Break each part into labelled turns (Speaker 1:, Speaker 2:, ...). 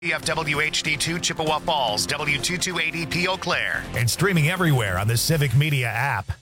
Speaker 1: WHD2 Chippewa Falls, W228EP Eau Claire, and streaming everywhere on the Civic Media app.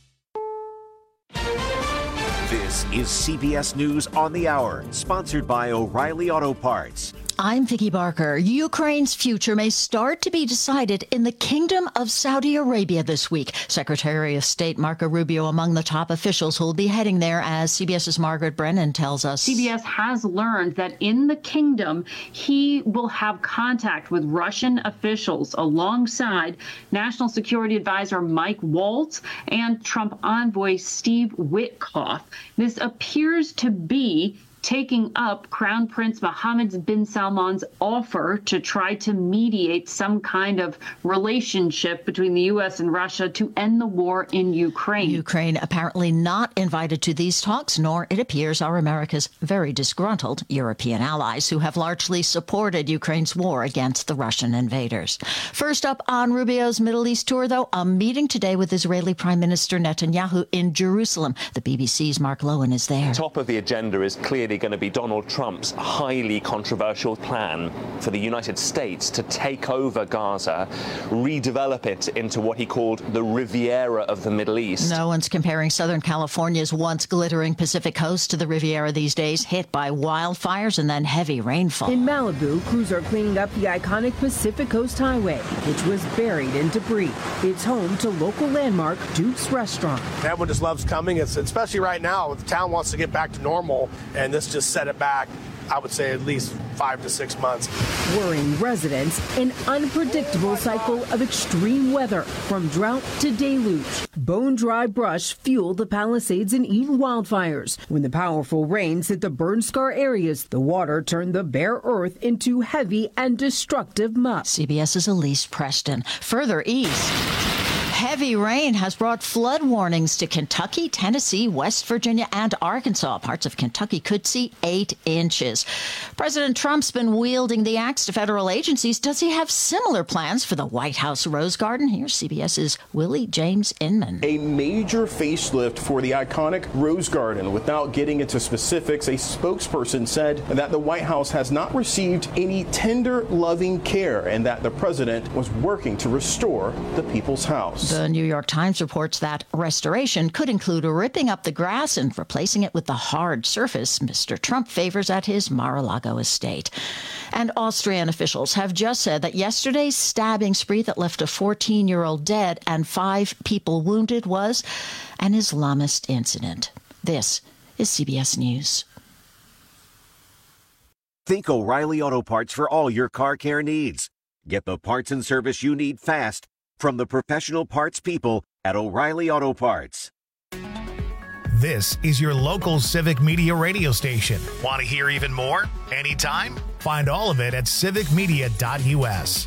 Speaker 2: This is CBS News on the Hour, sponsored by O'Reilly Auto Parts.
Speaker 3: I'm Vicki Barker. Ukraine's future may start to be decided in the Kingdom of Saudi Arabia this week. Secretary of State Marco Rubio among the top officials who will be heading there, as CBS's Margaret Brennan tells us.
Speaker 4: CBS has learned that in the kingdom, he will have contact with Russian officials alongside National Security Advisor Mike Waltz and Trump envoy Steve Witkoff. This appears to be taking up Crown Prince Mohammed bin Salman's offer to try to mediate some kind of relationship between the U.S. and Russia to end the war in Ukraine.
Speaker 3: Ukraine apparently not invited to these talks, nor, it appears, are America's very disgruntled European allies who have largely supported Ukraine's war against the Russian invaders. First up on Rubio's Middle East tour, though, a meeting today with Israeli Prime Minister Netanyahu in Jerusalem. The BBC's Mark Lowen is there.
Speaker 5: Top of the agenda is clearly going to be Donald Trump's highly controversial plan for the United States to take over Gaza, redevelop it into what he called the Riviera of the Middle East.
Speaker 3: No one's comparing Southern California's once glittering Pacific coast to the Riviera these days, hit by wildfires and then heavy rainfall.
Speaker 6: In Malibu, crews are cleaning up the iconic Pacific Coast Highway, which was buried in debris. It's home to local landmark Duke's Restaurant.
Speaker 7: Everyone just loves coming. It's especially right now, the town wants to get back to normal, and this just set it back, I would say, at least 5 to 6 months.
Speaker 6: Worrying residents, an unpredictable cycle of extreme weather, from drought to deluge. Bone-dry brush fueled the Palisades and Eden wildfires. When the powerful rains hit the burn-scar areas, the water turned the bare earth into heavy and destructive muck.
Speaker 3: CBS's Elise Preston. Further east, heavy rain has brought flood warnings to Kentucky, Tennessee, West Virginia, and Arkansas. Parts of Kentucky could see 8 inches. President Trump's been wielding the axe to federal agencies. Does he have similar plans for the White House Rose Garden? Here's CBS's Willie James Inman.
Speaker 8: A major facelift for the iconic Rose Garden. Without getting into specifics, a spokesperson said that the White House has not received any tender, loving care and that the president was working to restore the people's house.
Speaker 3: The New York Times reports that restoration could include ripping up the grass and replacing it with the hard surface Mr. Trump favors at his Mar-a-Lago estate. And Austrian officials have just said that yesterday's stabbing spree that left a 14-year-old dead and 5 people wounded was an Islamist incident. This is CBS News.
Speaker 2: Think O'Reilly Auto Parts for all your car care needs. Get the parts and service you need fast from the professional parts people at O'Reilly Auto Parts.
Speaker 1: This is your local Civic Media radio station. Want to hear even more? Anytime? Find all of it at civicmedia.us.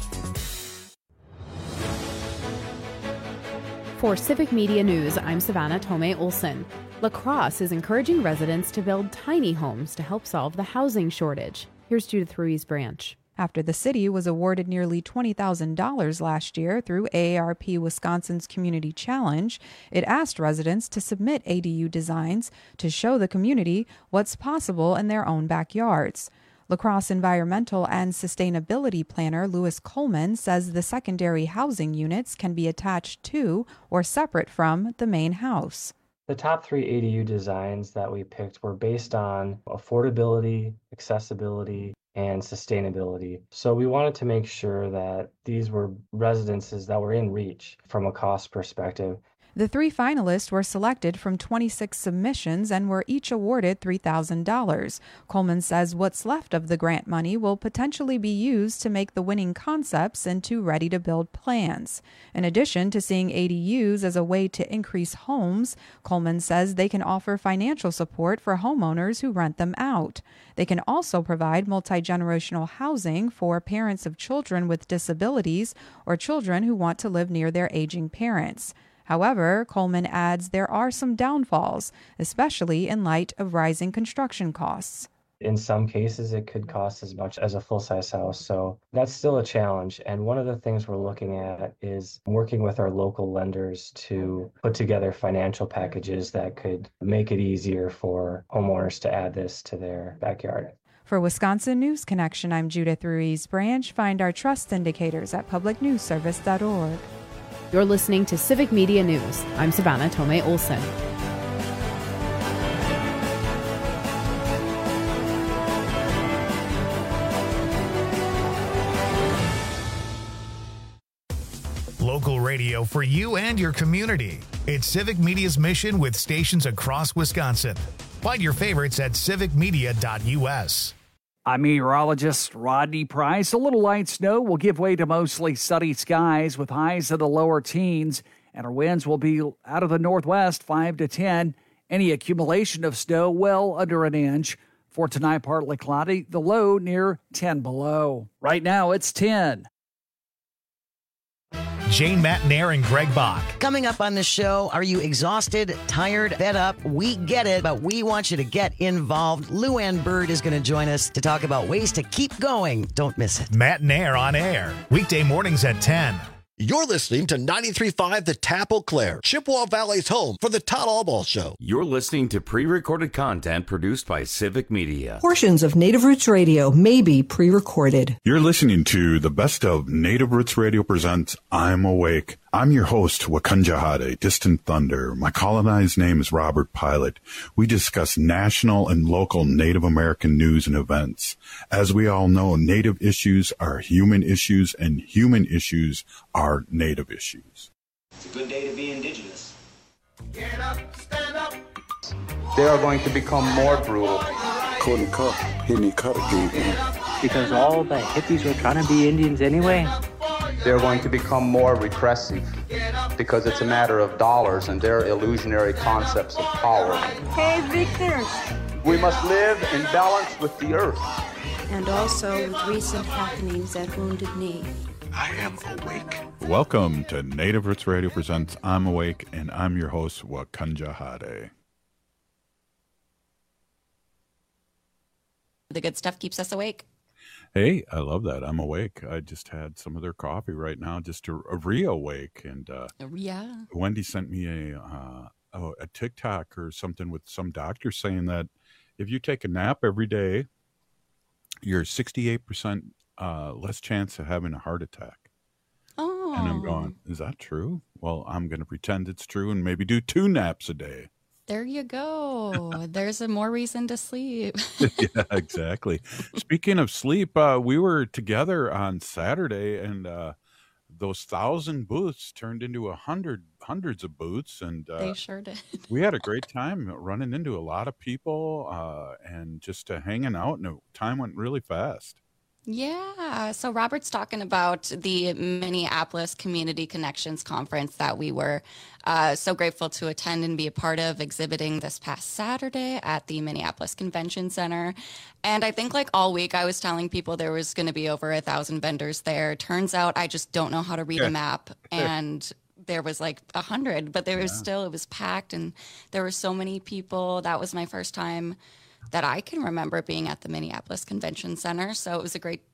Speaker 9: For Civic Media News, I'm Savannah Tomei Olson. La Crosse is encouraging residents to build tiny homes to help solve the housing shortage. Here's Judith Ruiz Branch.
Speaker 10: After the city was awarded nearly $20,000 last year through AARP Wisconsin's Community Challenge, it asked residents to submit ADU designs to show the community what's possible in their own backyards. La Crosse environmental and sustainability planner Louis Coleman says the secondary housing units can be attached to or separate from the main house.
Speaker 11: The top 3 ADU designs that we picked were based on affordability, accessibility, and sustainability. So we wanted to make sure that these were residences that were in reach from a cost perspective.
Speaker 10: The 3 finalists were selected from 26 submissions and were each awarded $3,000. Coleman says what's left of the grant money will potentially be used to make the winning concepts into ready-to-build plans. In addition to seeing ADUs as a way to increase homes, Coleman says they can offer financial support for homeowners who rent them out. They can also provide multi-generational housing for parents of children with disabilities or children who want to live near their aging parents. However, Coleman adds there are some downfalls, especially in light of rising construction costs.
Speaker 11: In some cases, it could cost as much as a full-size house, so that's still a challenge. And one of the things we're looking at is working with our local lenders to put together financial packages that could make it easier for homeowners to add this to their backyard.
Speaker 10: For Wisconsin News Connection, I'm Judith Ruiz Branch. Find our trust indicators at publicnewsservice.org.
Speaker 9: You're listening to Civic Media News. I'm Savannah Tomei Olson.
Speaker 1: Local radio for you and your community. It's Civic Media's mission with stations across Wisconsin. Find your favorites at civicmedia.us.
Speaker 12: I'm meteorologist Rodney Price. A little light snow will give way to mostly sunny skies with highs in the lower teens, and our winds will be out of the northwest 5 to 10. Any accumulation of snow well under an inch. For tonight, partly cloudy, the low near 10 below. Right now, it's 10.
Speaker 1: Jane Matnair and Greg Bach.
Speaker 13: Coming up on the show, are you exhausted, tired, fed up? We get it, but we want you to get involved. Lou Ann Bird is going to join us to talk about ways to keep going. Don't miss it.
Speaker 1: Matnair on air, weekday mornings at 10.
Speaker 14: You're listening to 93.5 The Tap Eau Claire, Chippewa Valley's home for the Todd Albaugh Show.
Speaker 15: You're listening to pre-recorded content produced by Civic Media.
Speaker 16: Portions of Native Roots Radio may be pre-recorded.
Speaker 17: You're listening to the best of Native Roots Radio presents I'm Awake. I'm your host, Wakunjahade, Distant Thunder. My colonized name is Robert Pilot. We discuss national and local Native American news and events. As we all know, Native issues are human issues, and human issues are Native issues.
Speaker 18: It's a good day to be Indigenous.
Speaker 19: Get up, stand up.
Speaker 20: They are going to become more brutal.
Speaker 21: Because all the hippies were trying to be Indians anyway.
Speaker 20: They're going to become more repressive because it's a matter of dollars and their illusionary concepts of power.
Speaker 22: Hey, Victor.
Speaker 20: We must live in balance with the earth.
Speaker 22: And also with recent happenings at Wounded Knee.
Speaker 17: I am awake. Welcome to Native Roots Radio presents I'm Awake, and I'm your host, Wakunjahade.
Speaker 23: The good stuff keeps us awake.
Speaker 17: Hey, I love that. I'm awake. I just had some of their coffee right now just to reawake. And
Speaker 23: yeah.
Speaker 17: Wendy sent me a TikTok or something with some doctor saying that if you take a nap every day, you're 68% less chance of having a heart attack.
Speaker 23: Oh.
Speaker 17: And I'm going, is that true? Well, I'm going to pretend it's true and maybe do 2 naps a day.
Speaker 23: There you go. There's a more reason to sleep.
Speaker 17: Yeah, exactly. Speaking of sleep, we were together on Saturday, and those 1,000 booths turned into hundreds of booths, and
Speaker 23: they sure did.
Speaker 17: We had a great time running into a lot of people and just hanging out, and time went really fast.
Speaker 23: Yeah. So Robert's talking about the Minneapolis Community Connections Conference that we were so grateful to attend and be a part of, exhibiting this past Saturday at the Minneapolis Convention Center. And I think like all week I was telling people there was going to be over 1,000 vendors there. Turns out I just don't know how to read a map. And there was like 100, but there was still, it was packed and there were so many people. That was my first time that I can remember being at the Minneapolis Convention Center. So it was a great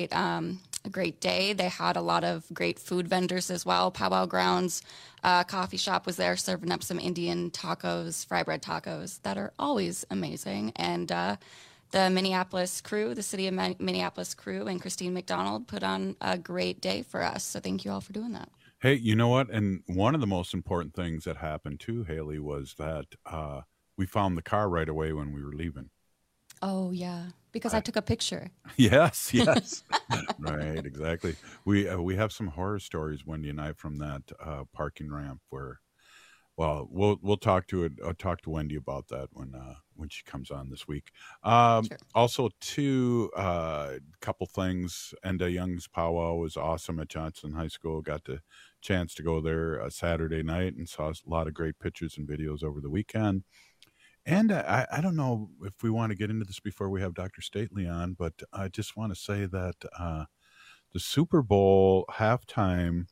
Speaker 23: day. They had a lot of great food vendors as well. Powwow Grounds coffee shop was there serving up some Indian tacos, fry bread tacos that are always amazing. And the Minneapolis crew, the city of Minneapolis crew, and Christine McDonald put on a great day for us. So thank you all for doing that.
Speaker 17: Hey, you know what? And one of the most important things that happened too, Haley, was that we found the car right away when we were leaving.
Speaker 23: Oh, yeah, because I took a picture.
Speaker 17: Yes. Right, exactly. We have some horror stories, Wendy and I, from that parking ramp where, well, we'll talk to it. I'll talk to Wendy about that when she comes on this week. Sure. Also, too, couple things. Enda Young's powwow was awesome at Johnson High School. Got the chance to go there Saturday night and saw a lot of great pictures and videos over the weekend. And I don't know if we want to get into this before we have Dr. Stately on, but I just want to say that the Super Bowl halftime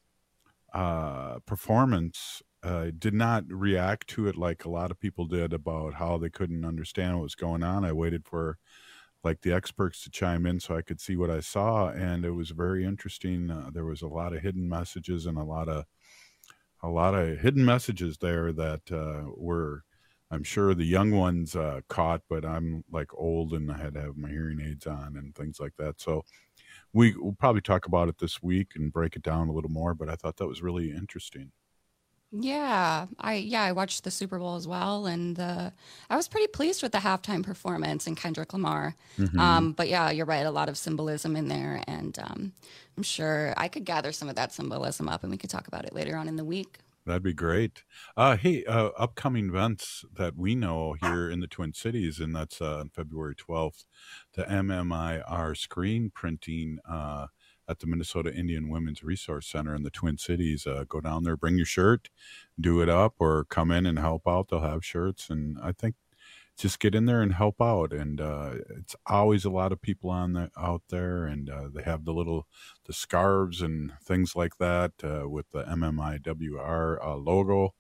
Speaker 17: performance did not react to it like a lot of people did about how they couldn't understand what was going on. I waited for like the experts to chime in so I could see what I saw, and it was very interesting. There was a lot of hidden messages and a lot of hidden messages there that were I'm sure the young ones caught, but I'm like old and I had to have my hearing aids on and things like that. So we'll probably talk about it this week and break it down a little more, but I thought that was really interesting.
Speaker 23: Yeah, I watched the Super Bowl as well, and I was pretty pleased with the halftime performance and Kendrick Lamar. But yeah, you're right, a lot of symbolism in there, and I'm sure I could gather some of that symbolism up, and we could talk about it later on in the week.
Speaker 17: That'd be great. Hey, upcoming events that we know here in the Twin Cities, and that's on February 12th, the MMIR screen printing at the Minnesota Indian Women's Resource Center in the Twin Cities. Go down there, bring your shirt, do it up, or come in and help out. They'll have shirts, and I think just get in there and help out. And it's always a lot of people out there, and they have the scarves and things like that with the MMIWR logo.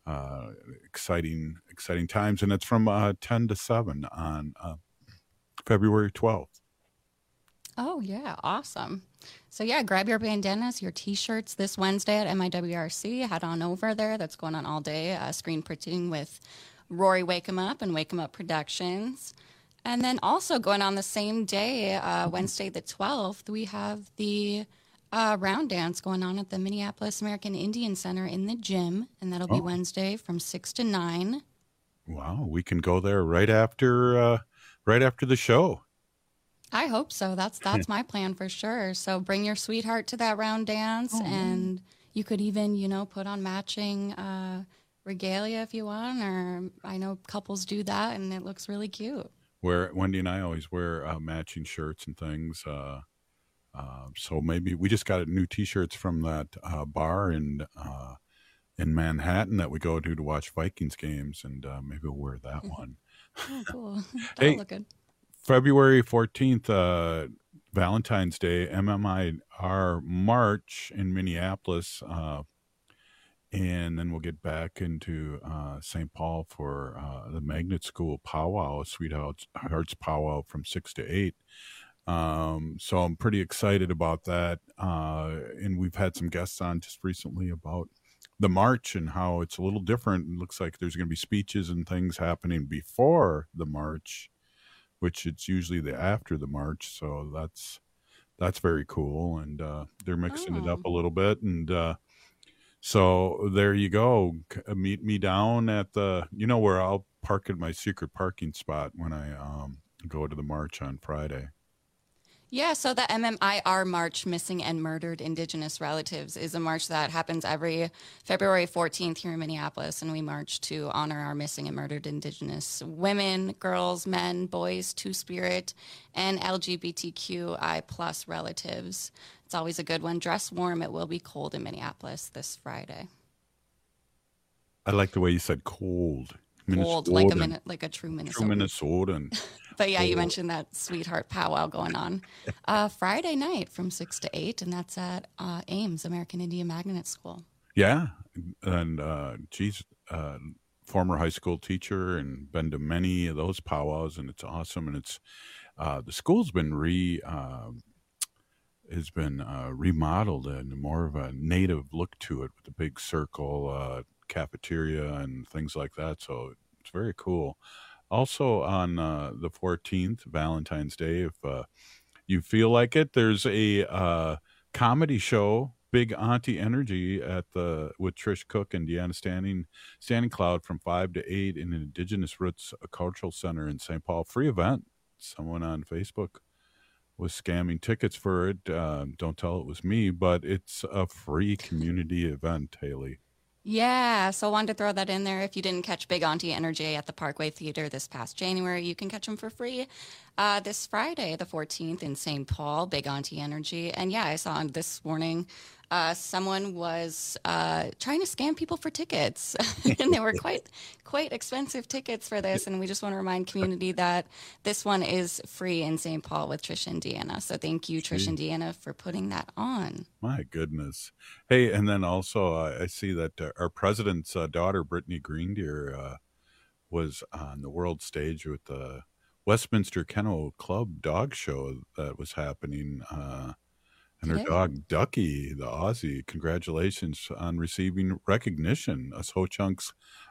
Speaker 17: Exciting times, and it's from 10 to 7 on February 12th.
Speaker 23: Oh, yeah. Awesome. So, yeah, grab your bandanas, your T-shirts this Wednesday at MIWRC. Head on over there. That's going on all day. Screen printing with Rory Wake 'em Up and Wake 'em Up Productions. And then also going on the same day, Wednesday the 12th, we have the round dance going on at the Minneapolis American Indian Center in the gym. And that'll be Wednesday from 6 to 9.
Speaker 17: Wow. We can go there right after the show.
Speaker 23: I hope so. That's my plan for sure. So bring your sweetheart to that round dance, and you could even, put on matching regalia if you want, or I know couples do that, and it looks really cute.
Speaker 17: Wendy and I always wear matching shirts and things. So maybe we just got new T-shirts from that bar in Manhattan that we go to watch Vikings games, and maybe we'll wear that one.
Speaker 23: Oh, cool.
Speaker 17: Hey,
Speaker 23: look good.
Speaker 17: February 14th, Valentine's Day, MMIR March in Minneapolis. And then we'll get back into St. Paul for the Magnet School Powwow, Sweethearts Powwow from 6 to 8. So I'm pretty excited about that. And we've had some guests on just recently about the march and how it's a little different. It looks like there's going to be speeches and things happening before the march, which it's usually after the march. So that's very cool. And they're mixing it up a little bit. And so there you go. Meet me down at where I'll park at my secret parking spot when I go to the march on Friday.
Speaker 23: Yeah, so the MMIR March, Missing and Murdered Indigenous Relatives, is a march that happens every February 14th here in Minneapolis, and we march to honor our missing and murdered Indigenous women, girls, men, boys, Two-Spirit, and LGBTQI plus relatives. It's always a good one. Dress warm. It will be cold in Minneapolis this Friday.
Speaker 17: I like the way you said cold.
Speaker 23: Cold, like a true Minnesotan.
Speaker 17: True Minnesotan.
Speaker 23: But yeah, you mentioned that sweetheart powwow going on Friday night from 6 to 8, and that's at Ames, American Indian Magnet School.
Speaker 17: Yeah, and former high school teacher and been to many of those powwows, and it's awesome. And it's the school's been remodeled and more of a native look to it with a big circle cafeteria and things like that. So it's very cool. Also on the 14th, Valentine's Day, if you feel like it, there's a comedy show, Big Auntie Energy with Trish Cook and Deanna Standing Cloud from 5 to 8 in an Indigenous Roots Cultural Center in St. Paul. Free event. Someone on Facebook was scamming tickets for it. Don't tell it was me, but it's a free community event, Haley.
Speaker 23: Yeah, so I wanted to throw that in there. If you didn't catch Big Auntie Energy at the Parkway Theater this past January, you can catch them for free this Friday, the 14th in St. Paul, Big Auntie Energy. And yeah, I saw this morning someone was trying to scam people for tickets, and they were quite expensive tickets for this. And we just want to remind community that this one is free in St. Paul with Trish and Deanna. So thank you, Trish and Deanna, for putting that on.
Speaker 17: My goodness. Hey, and then also I see that our president's daughter, Brittany Greendeer, was on the world stage with the Westminster Kennel Club dog show that was happening. And her dog, Ducky, the Aussie, congratulations on receiving recognition. Us Ho Chunks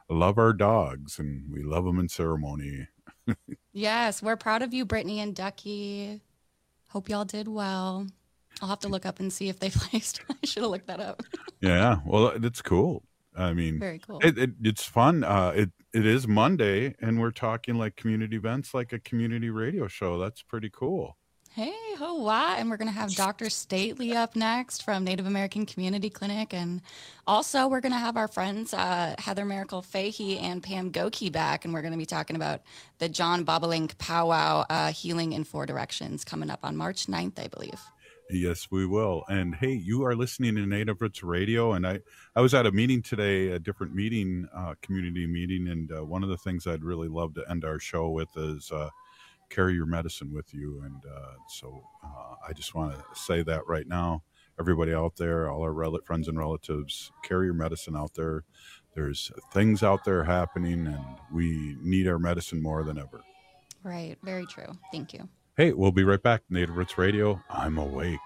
Speaker 17: love our dogs, and we love them in ceremony.
Speaker 23: Yes, we're proud of you, Brittany and Ducky. Hope y'all did well. I'll have to look up and see if they placed. I should have looked that up.
Speaker 17: Yeah, well, it's cool. I mean,
Speaker 23: very cool.
Speaker 17: It's fun. It is Monday, and we're talking like community events, like a community radio show. That's pretty cool.
Speaker 23: Hey, ho, what? And we're going to have Dr. Stately up next from Native American Community Clinic. And also, we're going to have our friends Heather Miracle Fahey and Pam Goki back. And we're going to be talking about the John Bobolink Powwow Healing in 4 Directions coming up on March 9th, I believe.
Speaker 17: Yes, we will. And hey, you are listening to Native Roots Radio. And I was at a meeting today, a different meeting, community meeting. And one of the things I'd really love to end our show with is carry your medicine with you. And so I just want to say that right now, everybody out there, all our friends and relatives, carry your medicine out there. There's things out there happening, and we need our medicine more than ever.
Speaker 23: Right. Very true. Thank you.
Speaker 17: Hey, we'll be right back. Native Roots Radio. I'm awake.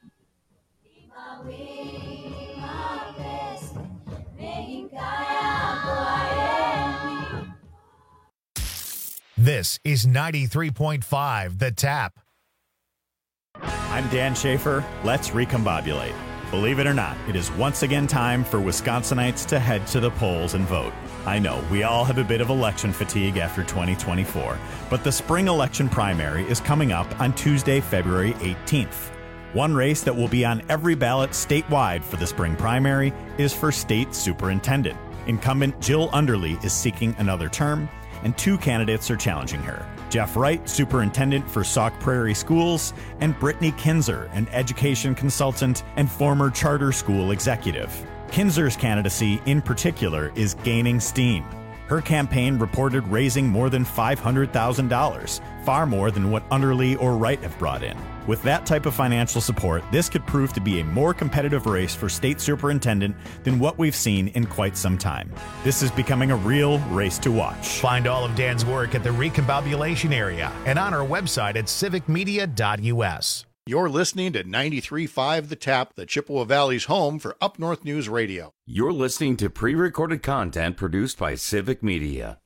Speaker 1: This is 93.5 The Tap.
Speaker 4: I'm Dan Schaefer. Let's recombobulate. Believe it or not, it is once again time for Wisconsinites to head to the polls and vote. I know, we all have a bit of election fatigue after 2024, but the spring election primary is coming up on Tuesday, February 18th. One race that will be on every ballot statewide for the spring primary is for state superintendent. Incumbent Jill Underly is seeking another term, and 2 candidates are challenging her. Jeff Wright, superintendent for Sauk Prairie Schools, and Brittany Kinzer, an education consultant and former charter school executive. Kinzer's candidacy, in particular, is gaining steam. Her campaign reported raising more than $500,000, far more than what Underly or Wright have brought in. With that type of financial support, this could prove to be a more competitive race for state superintendent than what we've seen in quite some time. This is becoming a real race to watch.
Speaker 1: Find all of Dan's work at the Recombobulation area and on our website at civicmedia.us.
Speaker 14: You're listening to 93.5 The Tap, the Chippewa Valley's home for Up North News Radio.
Speaker 15: You're listening to pre-recorded content produced by Civic Media.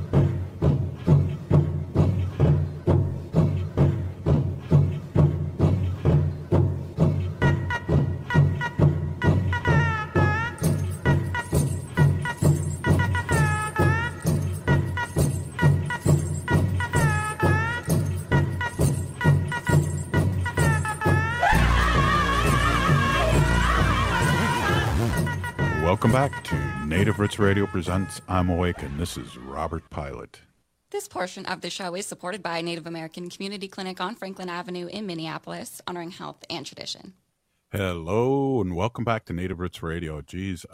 Speaker 17: Welcome back to Native Roots Radio presents I'm Awake, and this is Robert Pilot.
Speaker 23: This portion of the show is supported by Native American Community Clinic on Franklin Avenue in Minneapolis, honoring health and tradition.
Speaker 17: Hello, and welcome back to Native Roots Radio. Geez,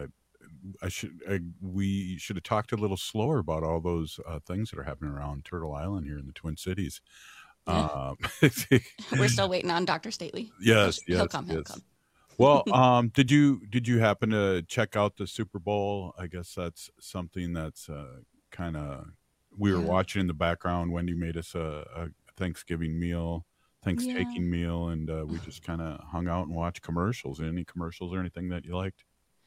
Speaker 17: we should have talked a little slower about all those things that are happening around Turtle Island here in the Twin Cities.
Speaker 23: We're still waiting on Dr. Stately.
Speaker 17: Yes,
Speaker 23: He'll come.
Speaker 17: Well, did you happen to check out the Super Bowl? I guess that's something that's kind of we were watching in the background. Wendy made us a Thanksgiving meal, Thanksgiving meal, and we just kind of hung out and watched commercials. Any commercials or anything that you liked?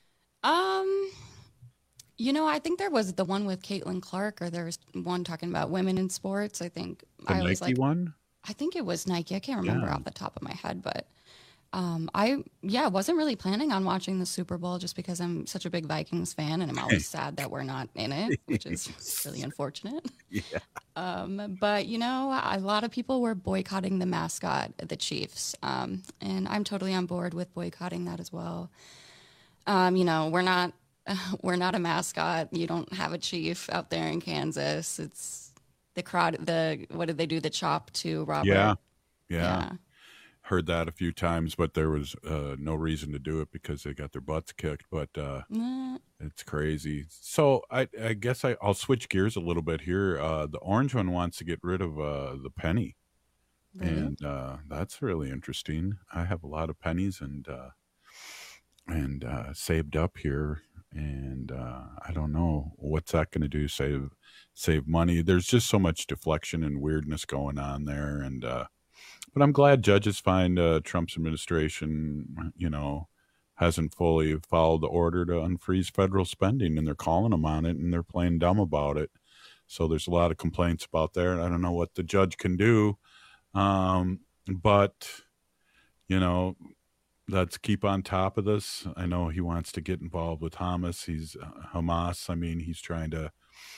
Speaker 23: I think there was the one with Caitlin Clark, or there was one talking about women in sports. I think
Speaker 17: the Nike one.
Speaker 23: I think it was Nike. I can't remember off the top of my head, but. I wasn't really planning on watching the Super Bowl just because I'm such a big Vikings fan, and I'm always sad that we're not in it, which is really unfortunate.
Speaker 17: Yeah.
Speaker 23: But a lot of people were boycotting the mascot, the Chiefs, and I'm totally on board with boycotting that as well. We're not a mascot. You don't have a chief out there in Kansas. It's the crowd. What did they do? The chop to Robert.
Speaker 17: Yeah. Heard that a few times, but there was no reason to do it because they got their butts kicked. But it's crazy. So I guess I'll switch gears a little bit here. The orange one wants to get rid of the penny, and that's really interesting. I have a lot of pennies and saved up here, and I don't know what's that going to do. Save money. There's just so much deflection and weirdness going on there, and. But I'm glad judges find Trump's administration, hasn't fully followed the order to unfreeze federal spending, and they're calling them on it, and they're playing dumb about it. So there's a lot of complaints about there, and I don't know what the judge can do. But, you know, let's keep on top of this. I know he wants to get involved with Hamas. Hamas. I mean, he's trying to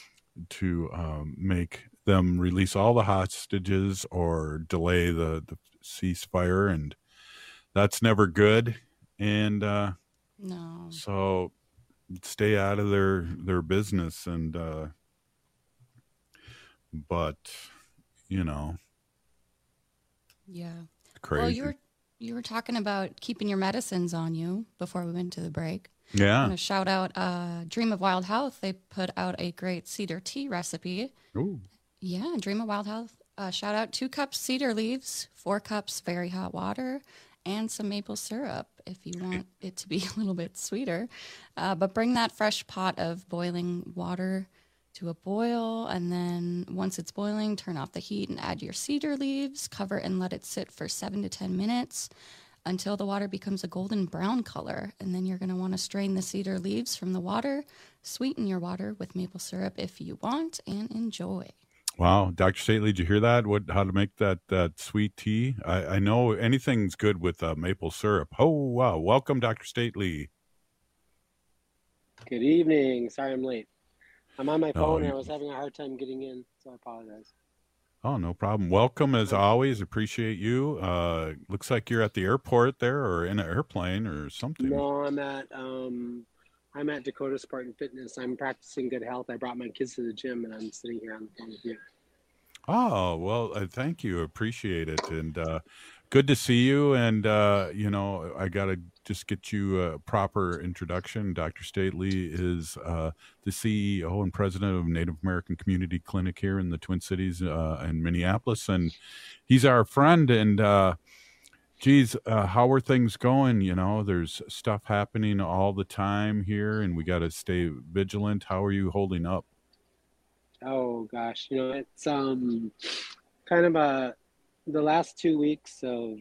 Speaker 17: make them release all the hostages or delay the ceasefire, and that's never good. And
Speaker 23: No.
Speaker 17: so stay out of their business. And but you know,
Speaker 23: Yeah.
Speaker 17: crazy.
Speaker 23: Well, you were talking about keeping your medicines on you before we went to the break.
Speaker 17: Yeah.
Speaker 23: I'm going to shout out Dream of Wild Health. They put out a great cedar tea recipe.
Speaker 17: Ooh.
Speaker 23: Yeah, Dream of Wild Health. Shout out 2 cups cedar leaves, 4 cups very hot water, and some maple syrup if you want it to be a little bit sweeter. But bring that fresh pot of boiling water to a boil, and then once it's boiling, turn off the heat and add your cedar leaves, cover and let it sit for 7 to 10 minutes until the water becomes a golden brown color. And then you're going to want to strain the cedar leaves from the water, sweeten your water with maple syrup if you want, and enjoy.
Speaker 17: Wow, Dr. Stately, did you hear that? How to make that sweet tea? I know anything's good with maple syrup. Oh, wow. Welcome, Dr. Stately.
Speaker 5: Good evening. Sorry I'm late. I'm on my phone and I
Speaker 17: you-
Speaker 5: was having a hard time getting in, so I apologize.
Speaker 17: Oh, no problem. Welcome, as always. Appreciate you. Looks like you're at the airport there, or in an airplane or something.
Speaker 5: No, I'm at Dakota Sport and Fitness. I'm practicing good health. I brought my kids to the gym and I'm sitting here on the phone with you.
Speaker 17: Oh, well, thank you. Appreciate it. And good to see you. And, you know, I got to just get you a proper introduction. Dr. Stately is the CEO and president of Native American Community Clinic here in the Twin Cities in Minneapolis. And he's our friend. And, geez, how are things going? You know, there's stuff happening all the time here, and we got to stay vigilant. How are you holding up?
Speaker 5: Oh gosh, you know, it's kind of the last 2 weeks of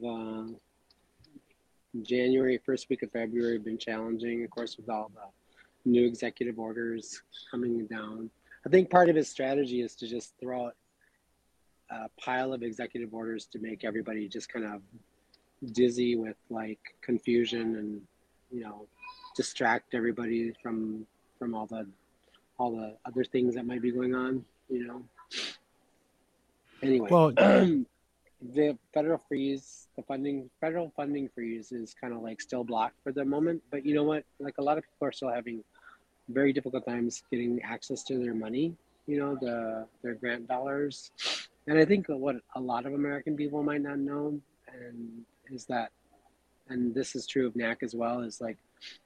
Speaker 5: January, first week of February have been challenging, of course, with all the new executive orders coming down. I think part of his strategy is to just throw out a pile of executive orders to make everybody just kind of dizzy with like confusion and, you know, distract everybody from all the other things that might be going on, you know. Anyway,
Speaker 17: Well,
Speaker 5: the federal funding freeze is kind of like still blocked for the moment. But you know what? Like a lot of people are still having very difficult times getting access to their money, you know, their grant dollars. And I think what a lot of American people might not know is that, and this is true of NAC as well, is like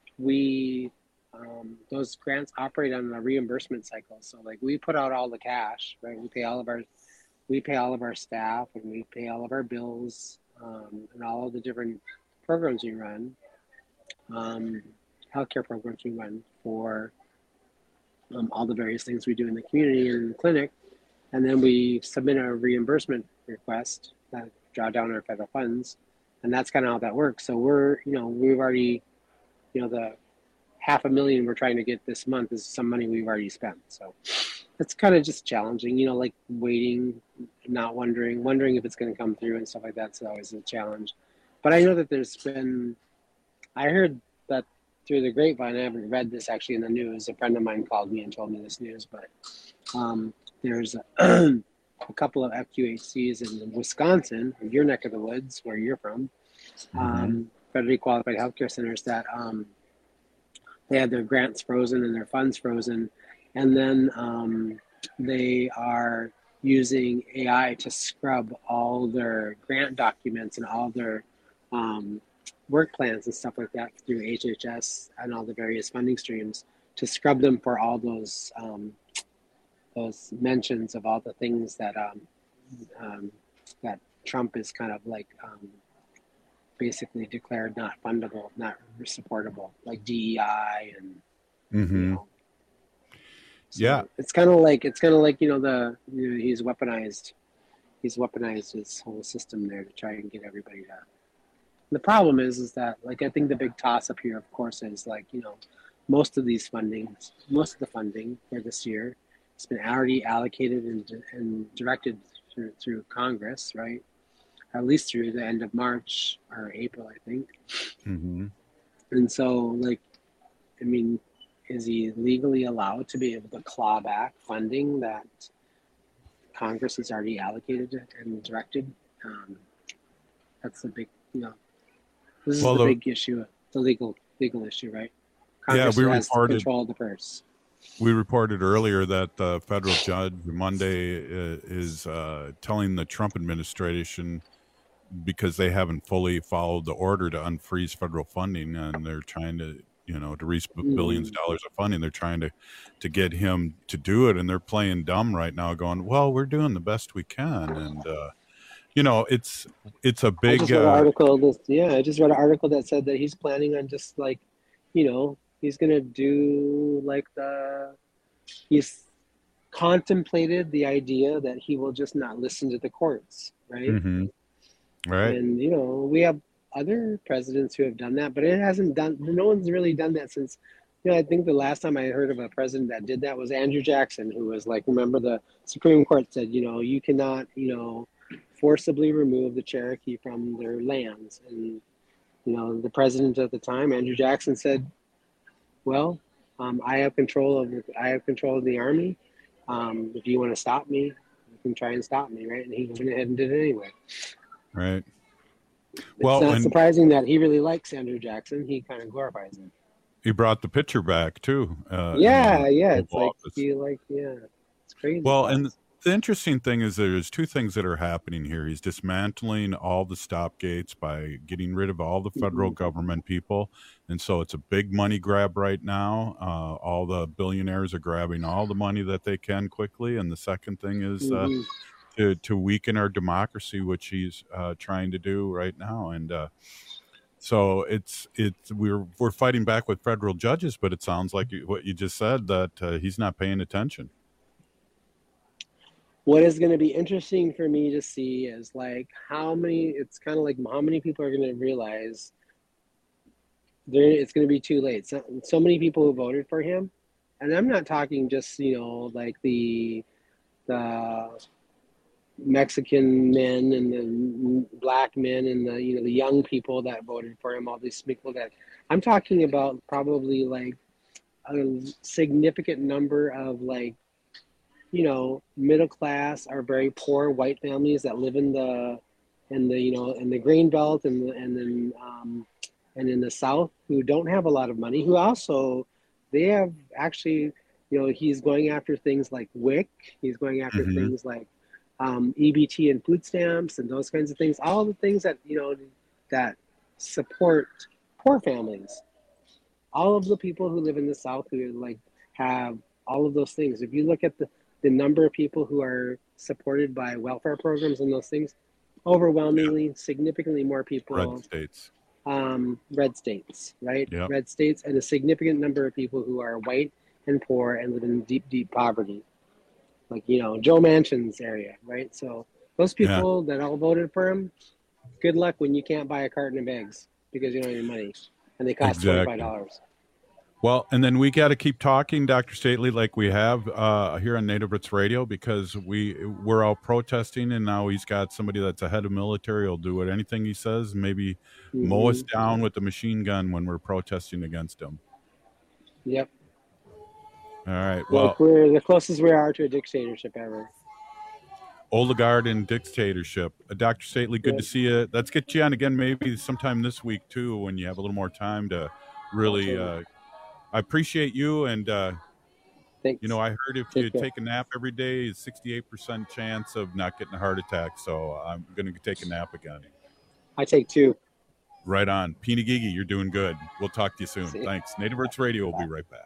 Speaker 5: those grants operate on a reimbursement cycle. So like we put out all the cash, right? We pay all of our staff, and we pay all of our bills, and all of the different programs we run, healthcare programs we run for all the various things we do in the community and in the clinic. And then we submit a reimbursement request that draw down our federal funds. And that's kind of how that works. So we've already, you know, the $500,000 we're trying to get this month is some money we've already spent. So it's kind of just challenging, you know, like waiting, not wondering if it's going to come through and stuff like that's always a challenge. But I know that I heard that through the grapevine. I haven't read this actually in the news. A friend of mine called me and told me this news, but there's a couple of FQHCs in Wisconsin, your neck of the woods, where you're from, federally qualified healthcare centers that they had their grants frozen and their funds frozen. And then they are using AI to scrub all their grant documents and all their work plans and stuff like that through HHS and all the various funding streams to scrub them for all those mentions of all the things that that Trump is kind of like basically declared not fundable, not supportable, like DEI and you know. So
Speaker 17: yeah,
Speaker 5: it's kind of like you know he's weaponized his whole system there to try and get everybody The problem is that, like, I think the big toss up here, of course, is like, most of the funding for this year has been already allocated and directed through Congress, right? At least through the end of March or April, I think.
Speaker 17: Mm-hmm.
Speaker 5: And so, like, I mean, is he legally allowed to be able to claw back funding that Congress has already allocated and directed? That's the big, this is the big issue, the legal issue, right? Congress has control of the purse.
Speaker 17: We reported earlier that the federal judge Monday is telling the Trump administration, because they haven't fully followed the order to unfreeze federal funding, and they're trying to, to reach billions of dollars of funding. They're trying to get him to do it, and they're playing dumb right now, going, well, we're doing the best we can. And, it's a big... I just
Speaker 5: read an article that said that he's planning on just like, he's going to do like he's contemplated the idea that he will just not listen to the courts, right?
Speaker 17: Mm-hmm. Right.
Speaker 5: And, we have other presidents who have done that, but no one's really done that since, I think the last time I heard of a president that did that was Andrew Jackson, who was like, remember the Supreme Court said, you cannot, forcibly remove the Cherokee from their lands. And, the president at the time, Andrew Jackson, said, well, I have control of the army. If you want to stop me, you can try and stop me, right? And he went ahead and did it anyway.
Speaker 17: Right.
Speaker 5: It's not surprising that he really likes Andrew Jackson. He kind of glorifies him.
Speaker 17: He brought the pitcher back too.
Speaker 5: It's crazy.
Speaker 17: Well, and the interesting thing is there's two things that are happening here. He's dismantling all the stop gates by getting rid of all the federal government people. And so it's a big money grab right now. All the billionaires are grabbing all the money that they can quickly. And the second thing is to weaken our democracy, which he's trying to do right now. And so we're fighting back with federal judges, but it sounds like what you just said, that he's not paying attention.
Speaker 5: What is going to be interesting for me to see is like how many people are going to realize it's going to be too late. So many people who voted for him, and I'm not talking just, like the Mexican men and the black men and the young people that voted for him, all these people that I'm talking about, probably like a significant number of like, middle class or very poor white families that live in the grain belt and in the South, who don't have a lot of money, who also, they have actually, he's going after things like WIC, he's going after things like EBT and food stamps and those kinds of things, all the things that, that support poor families. All of the people who live in the South who like have all of those things. If you look at the number of people who are supported by welfare programs and those things, overwhelmingly, significantly more people.
Speaker 17: Red states,
Speaker 5: right?
Speaker 17: Yep.
Speaker 5: Red states, and a significant number of people who are white and poor and live in deep, deep poverty. Like, Joe Manchin's area, right? So those people that all voted for him, good luck when you can't buy a carton of eggs because you don't have any money and they cost $25.
Speaker 17: Well, and then we got to keep talking, Dr. Stately, like we have here on Native Roots Radio, because we're all protesting, and now he's got somebody that's a head of military will do anything he says, maybe mow us down with the machine gun when we're protesting against him.
Speaker 5: Yep.
Speaker 17: All right. Well,
Speaker 5: we're the closest we are to a dictatorship ever.
Speaker 17: Oligarch and dictatorship. Dr. Stately, good to see you. Let's get you on again maybe sometime this week, too, when you have a little more time to really I appreciate you, and
Speaker 5: thanks.
Speaker 17: I heard if you take a nap every day, it's 68% chance of not getting a heart attack. So I'm going to take a nap again.
Speaker 5: I take 2.
Speaker 17: Right on. Pinagigi, you're doing good. We'll talk to you soon. Thanks. Native Roots Radio will be right back.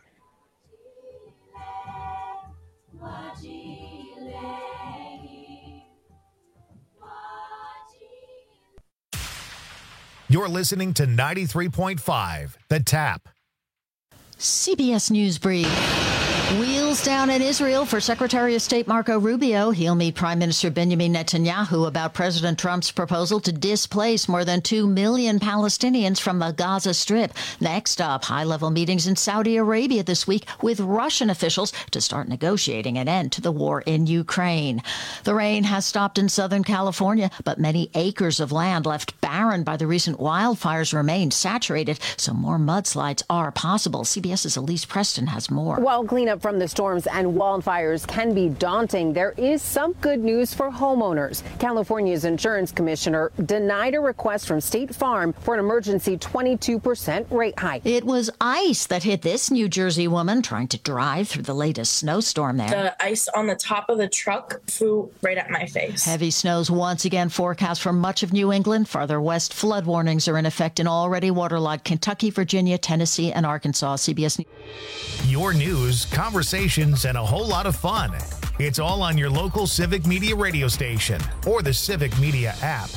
Speaker 1: You're listening to 93.5, The Tap.
Speaker 3: CBS News Brief. Wheels down in Israel for Secretary of State Marco Rubio. He'll meet Prime Minister Benjamin Netanyahu about President Trump's proposal to displace more than 2 million Palestinians from the Gaza Strip. Next up, high-level meetings in Saudi Arabia this week with Russian officials to start negotiating an end to the war in Ukraine. The rain has stopped in Southern California, but many acres of land left barren by the recent wildfires remain saturated, so more mudslides are possible. CBS's Elise Preston has more.
Speaker 6: While cleanup from the storms and wildfires can be daunting, there is some good news for homeowners. California's insurance commissioner denied a request from State Farm for an emergency 22% rate hike.
Speaker 3: It was ice that hit this New Jersey woman trying to drive through the latest snowstorm there.
Speaker 7: The ice on the top of the truck flew right at my face.
Speaker 3: Heavy snows once again forecast for much of New England. Farther west, flood warnings are in effect in already waterlogged Kentucky, Virginia, Tennessee, and Arkansas. CBS News.
Speaker 1: Your news, conversations, and a whole lot of fun. It's all on your local Civic Media radio station or the Civic Media app.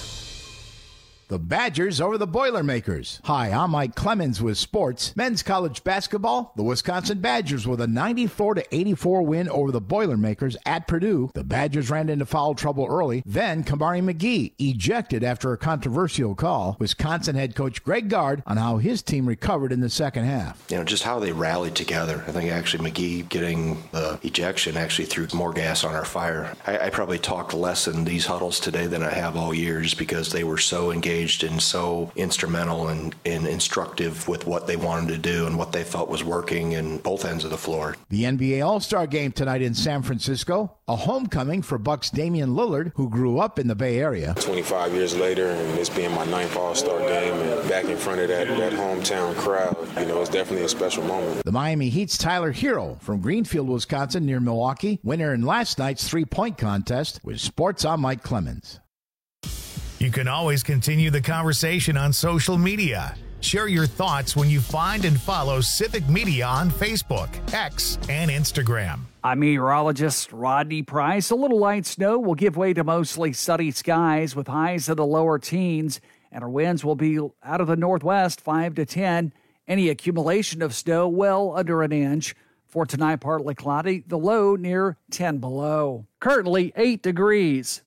Speaker 8: The Badgers over the Boilermakers. Hi, I'm Mike Clemens with sports. Men's college basketball, the Wisconsin Badgers with a 94-84 win over the Boilermakers at Purdue. The Badgers ran into foul trouble early. Then Kamari McGee ejected after a controversial call. Wisconsin head coach Greg Gard on how his team recovered in the second half.
Speaker 24: Just how they rallied together. I think actually McGee getting the ejection actually threw more gas on our fire. I probably talked less in these huddles today than I have all year just because they were so engaged and so instrumental and instructive with what they wanted to do and what they felt was working in both ends of the floor.
Speaker 8: The NBA All-Star Game tonight in San Francisco, a homecoming for Bucks Damian Lillard, who grew up in the Bay Area.
Speaker 25: 25 years later, and this being my 9th All-Star Game, and back in front of that hometown crowd, it's definitely a special moment.
Speaker 8: The Miami Heat's Tyler Hero from Greenfield, Wisconsin, near Milwaukee, winner in last night's three-point contest. With sports, I'm Mike Clemens.
Speaker 1: You can always continue the conversation on social media. Share your thoughts when you find and follow Civic Media on Facebook, X, and Instagram.
Speaker 12: I'm meteorologist Rodney Price. A little light snow will give way to mostly sunny skies with highs in the lower teens, and our winds will be out of the northwest 5 to 10. Any accumulation of snow well under an inch. For tonight, partly cloudy, the low near 10 below. Currently 8 degrees.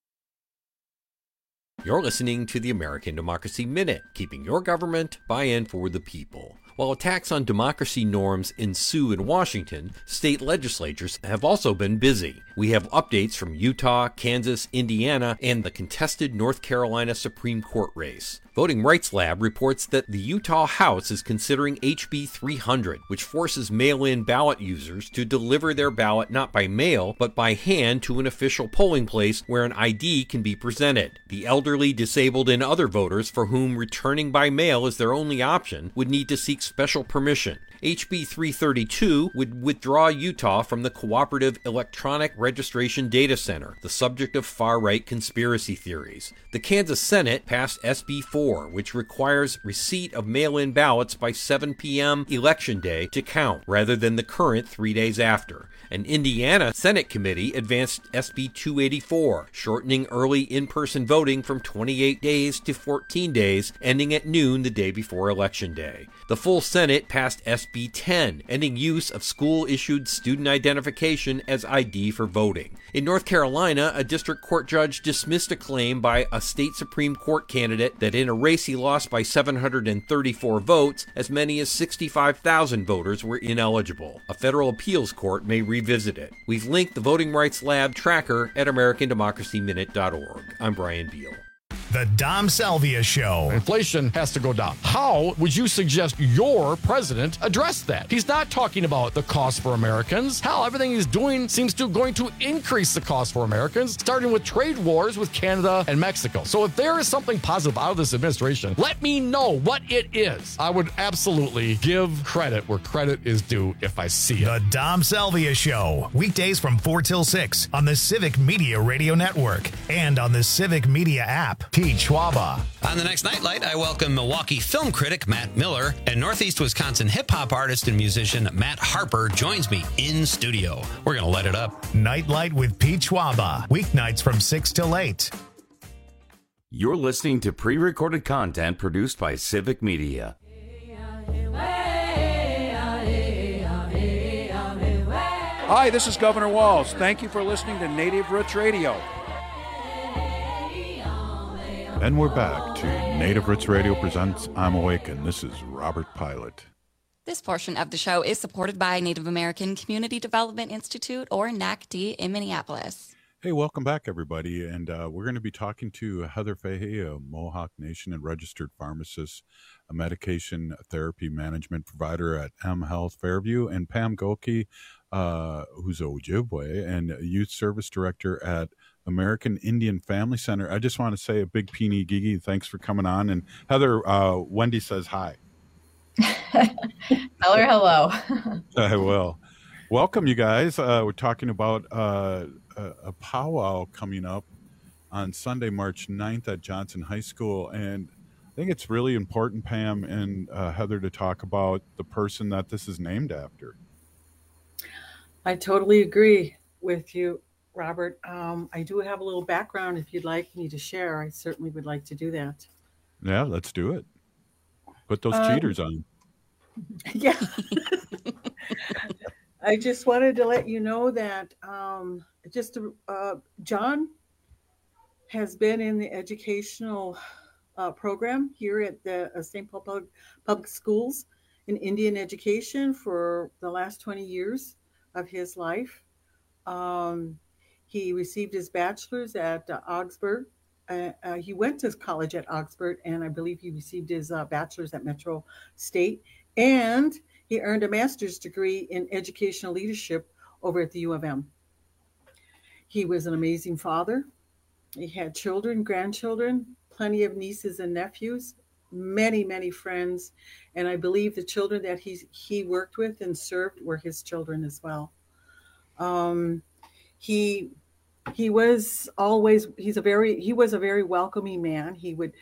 Speaker 26: You're listening to the American Democracy Minute, keeping your government by and for the people. While attacks on democracy norms ensue in Washington, state legislatures have also been busy. We have updates from Utah, Kansas, Indiana, and the contested North Carolina Supreme Court race. Voting Rights Lab reports that the Utah House is considering HB 300, which forces mail-in ballot users to deliver their ballot not by mail, but by hand to an official polling place where an ID can be presented. The elderly, disabled, and other voters for whom returning by mail is their only option would need to seek special permission. HB 332 would withdraw Utah from the Cooperative Electronic Registration Data Center, the subject of far-right conspiracy theories. The Kansas Senate passed SB 4, which requires receipt of mail-in ballots by 7 p.m. Election Day to count, rather than the current 3 days after. An Indiana Senate committee advanced SB 284, shortening early in-person voting from 28 days to 14 days, ending at noon the day before Election Day. The full Senate passed SB 10, ending use of school-issued student identification as ID for voting. In North Carolina, a district court judge dismissed a claim by a state Supreme Court candidate that in a race he lost by 734 votes, as many as 65,000 voters were ineligible. A federal appeals court may revisit it. We've linked the Voting Rights Lab tracker at AmericanDemocracyMinute.org. I'm Brian Beal.
Speaker 1: The Dom Salvia Show.
Speaker 27: Inflation has to go down. How would you suggest your president address that? He's not talking about the cost for Americans. Hell, everything he's doing seems to going to increase the cost for Americans, starting with trade wars with Canada and Mexico. So if there is something positive out of this administration, let me know what it is. I would absolutely give credit where credit is due if I see it.
Speaker 1: The Dom Salvia Show. Weekdays from 4 till 6 on the Civic Media Radio Network and on the Civic Media app. Pete Schwaba.
Speaker 28: On the next Nightlight, I welcome Milwaukee film critic Matt Miller, and Northeast Wisconsin hip-hop artist and musician Matt Harper joins me in studio. We're going to light it up.
Speaker 1: Nightlight with Pete Schwaba. Weeknights from 6 till 8.
Speaker 15: You're listening to pre-recorded content produced by Civic Media.
Speaker 2: Hi, this is Governor Walz. Thank you for listening to Native Roots Radio.
Speaker 17: And we're back to Native Roots Radio presents I'm Awakened. This is Robert Pilot.
Speaker 23: This portion of the show is supported by Native American Community Development Institute, or NACD, in Minneapolis.
Speaker 17: Hey, welcome back, everybody. And we're going to be talking to Heather Fahey, a Mohawk Nation and registered pharmacist, a medication therapy management provider at M Health Fairview, and Pam Gohlke, who's a Ojibwe and a youth service director at American Indian Family Center. I just want to say a big Peony Gigi, thanks for coming on. And Heather, Wendy says hi.
Speaker 9: Tell her hello.
Speaker 17: I will. Welcome, you guys. We're talking about a powwow coming up on Sunday, March 9th at Johnson High School. And I think it's really important, Pam and Heather, to talk about the person that this is named after.
Speaker 10: I totally agree with you, Robert. I do have a little background if you'd like me to share. I certainly would like to do that.
Speaker 17: Yeah, let's do it. Put those cheaters on.
Speaker 10: Yeah. I just wanted to let you know that John has been in the educational program here at the St. Paul Public Schools in Indian education for the last 20 years of his life. He received his bachelor's at Augsburg. He went to college at Augsburg, and I believe he received his bachelor's at Metro State. And he earned a master's degree in educational leadership over at the U of M. He was an amazing father. He had children, grandchildren, plenty of nieces and nephews, many, many friends. And I believe the children that he worked with and served were his children as well. He was a very welcoming man. He would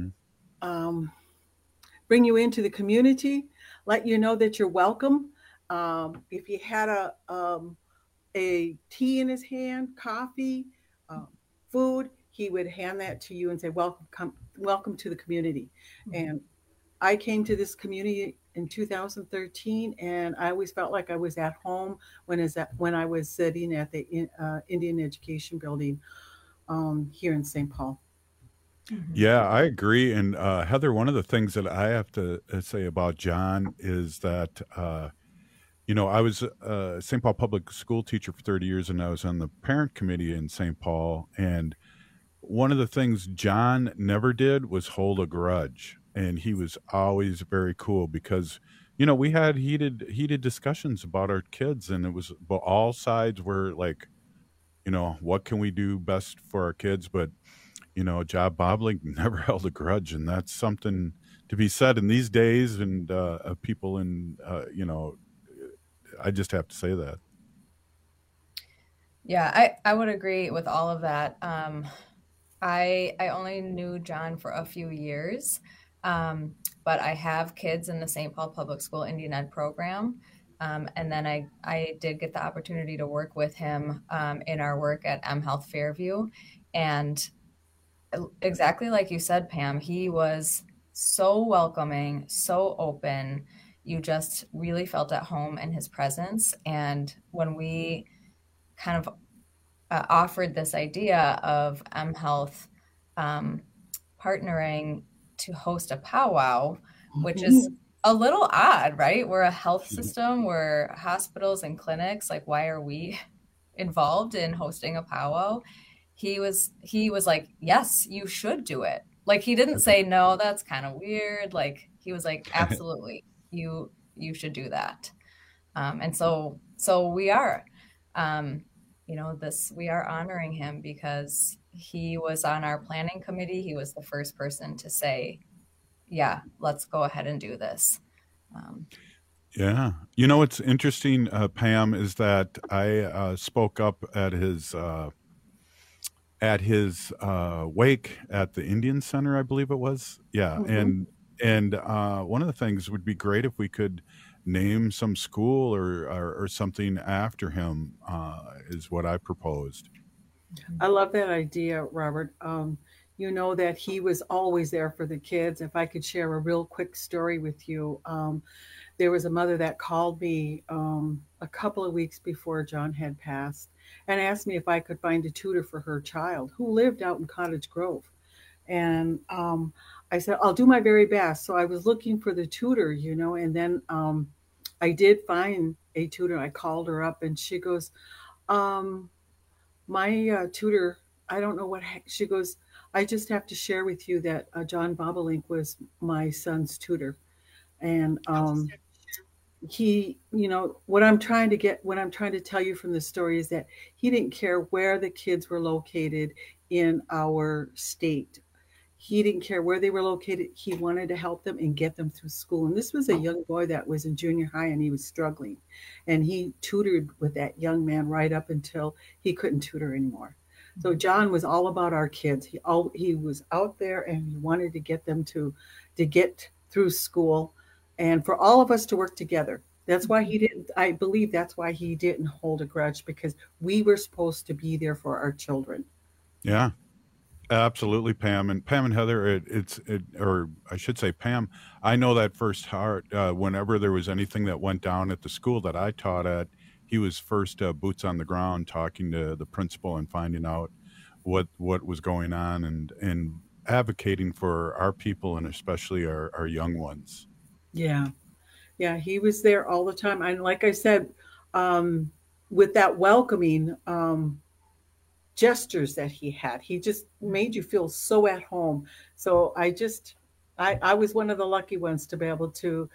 Speaker 10: bring you into the community, let you know that you're welcome. If he had a tea in his hand, coffee, food, he would hand that to you and say, welcome to the community. And I came to this community in 2013, and I always felt like I was at home when I was sitting at the Indian Education Building here in St. Paul.
Speaker 17: Yeah, I agree. And Heather, one of the things that I have to say about John is that, I was a St. Paul public school teacher for 30 years, and I was on the parent committee in St. Paul. And one of the things John never did was hold a grudge. And he was always very cool because, we had heated discussions about our kids, and it was, but all sides were like, what can we do best for our kids? But, Job Boblink never held a grudge. And that's something to be said in these days. And people in, I just have to say that.
Speaker 9: Yeah, I would agree with all of that. I only knew John for a few years. But I have kids in the St. Paul Public School Indian Ed program. And then I did get the opportunity to work with him in our work at M Health Fairview. And exactly like you said, Pam, he was so welcoming, so open. You just really felt at home in his presence. And when we kind of offered this idea of M Health partnering to host a powwow, which is a little odd, right? We're a health system, we're hospitals and clinics. Like, why are we involved in hosting a powwow? He was like, yes, you should do it. Like, he didn't say, no, that's kind of weird. Like, he was like, absolutely, you should do that. And so we are, we are honoring him because he was on our planning committee. He was the first person to say, yeah, let's go ahead and do this.
Speaker 17: Yeah. What's interesting, Pam, is that I spoke up at his wake at the Indian Center, I believe it was. Yeah. And one of the things would be great if we could name some school or something after him, is what I proposed.
Speaker 10: I love that idea, Robert. you know that he was always there for the kids. If I could share a real quick story with you, there was a mother that called me a couple of weeks before John had passed and asked me if I could find a tutor for her child who lived out in Cottage Grove. And I said, I'll do my very best. So I was looking for the tutor, you know, and then I did find a tutor. I called her up and she goes, my tutor, I don't know what, she goes, I just have to share with you that John Bobolink was my son's tutor. And he, you know, what I'm trying to tell you from the story is that he didn't care where the kids were located in our state. He didn't care where they were located. He wanted to help them and get them through school. And this was a young boy that was in junior high and he was struggling. And he tutored with that young man right up until he couldn't tutor anymore. So John was all about our kids. He was out there and he wanted to get them to get through school and for all of us to work together. That's why I believe that's why he didn't hold a grudge, because we were supposed to be there for our children.
Speaker 17: Yeah, absolutely, Pam. And Pam and Heather, or I should say Pam, I know that first heart. Whenever there was anything that went down at the school that I taught at, he was first boots on the ground, talking to the principal and finding out what was going on and advocating for our people and especially our young ones.
Speaker 10: Yeah. Yeah, he was there all the time. And like I said, with that welcoming gestures that he had, he just made you feel so at home. So I was one of the lucky ones to be able to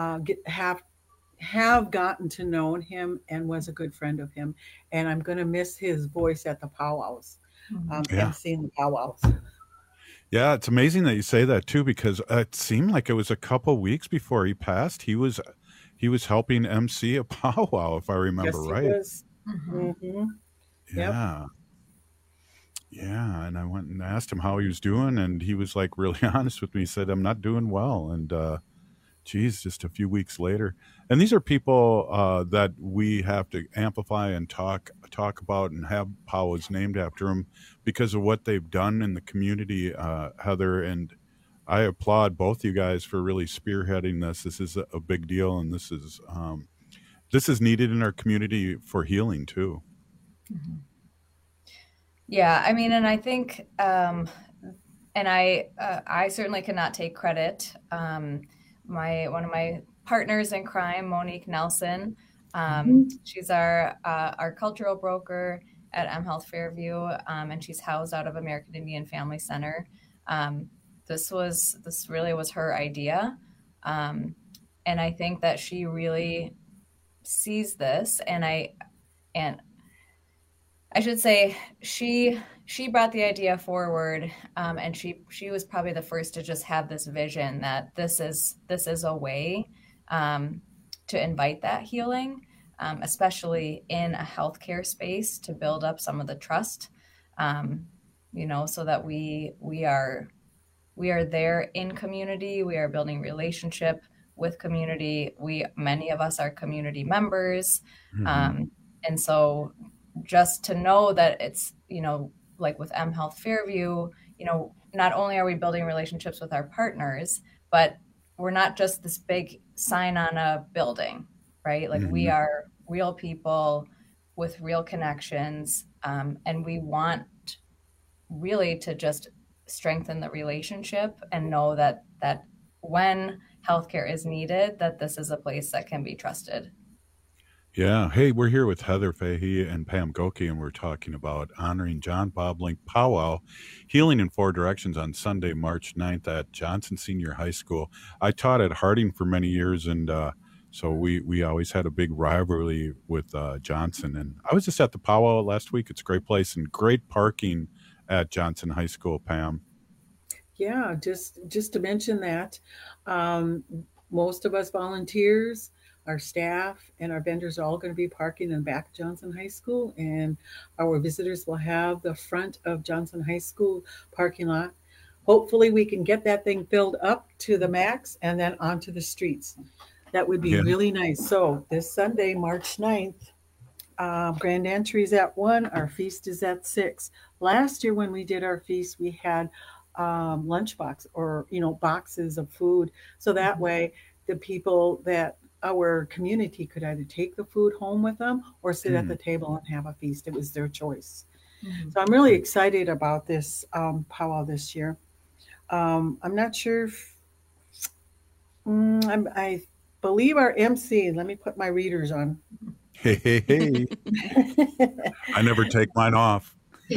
Speaker 10: have gotten to know him and was a good friend of him. And I'm going to miss his voice at the powwows, and seeing the powwows.
Speaker 17: Yeah, it's amazing that you say that too, because it seemed like it was a couple weeks before he passed. He was helping MC a powwow, if I remember right.
Speaker 10: Was. Mm-hmm.
Speaker 17: Yeah.
Speaker 10: Yep.
Speaker 17: Yeah, and I went and asked him how he was doing, and he was like really honest with me. He said, "I'm not doing well," and just a few weeks later. And these are people that we have to amplify and talk about and have powwows named after them because of what they've done in the community, Heather. And I applaud both you guys for really spearheading this. This is a big deal, and this is needed in our community for healing too.
Speaker 9: Mm-hmm. Yeah, I mean, and I think, and I certainly cannot take credit. One of my partners in crime, Monique Nelson, she's our cultural broker at M Health Fairview, and she's housed out of American Indian Family Center. This really was her idea, and I think that she really sees this, and I should say she brought the idea forward, and she was probably the first to just have this vision that this is a way to invite that healing, especially in a healthcare space, to build up some of the trust, so that we are there in community, we are building relationship with community. Many of us are community members, and so just to know that it's, like with M Health Fairview, not only are we building relationships with our partners, but we're not just this big sign on a building, right? Like we are real people with real connections. And we want really to just strengthen the relationship and know that when healthcare is needed, that this is a place that can be trusted.
Speaker 17: Yeah. Hey, we're here with Heather Fahey and Pam Goki, and we're talking about honoring John Bobolink Powwow, Healing in Four Directions on Sunday, March 9th at Johnson Senior High School. I taught at Harding for many years, and so we always had a big rivalry with Johnson. And I was just at the powwow last week. It's a great place and great parking at Johnson High School, Pam.
Speaker 10: Yeah, just to mention that most of us volunteers, our staff, and our vendors are all going to be parking in the back of Johnson High School, and our visitors will have the front of Johnson High School parking lot. Hopefully we can get that thing filled up to the max and then onto the streets. That would be really nice. So this Sunday, March 9th, Grand entry is at 1. Our feast is at 6. Last year when we did our feast, we had lunchbox or, boxes of food. So that way the people that our community could either take the food home with them or sit at the table and have a feast. It was their choice. So I'm really excited about this powwow this year. I'm not sure if I believe our MC, let me put my readers on.
Speaker 17: Hey. I never take mine off.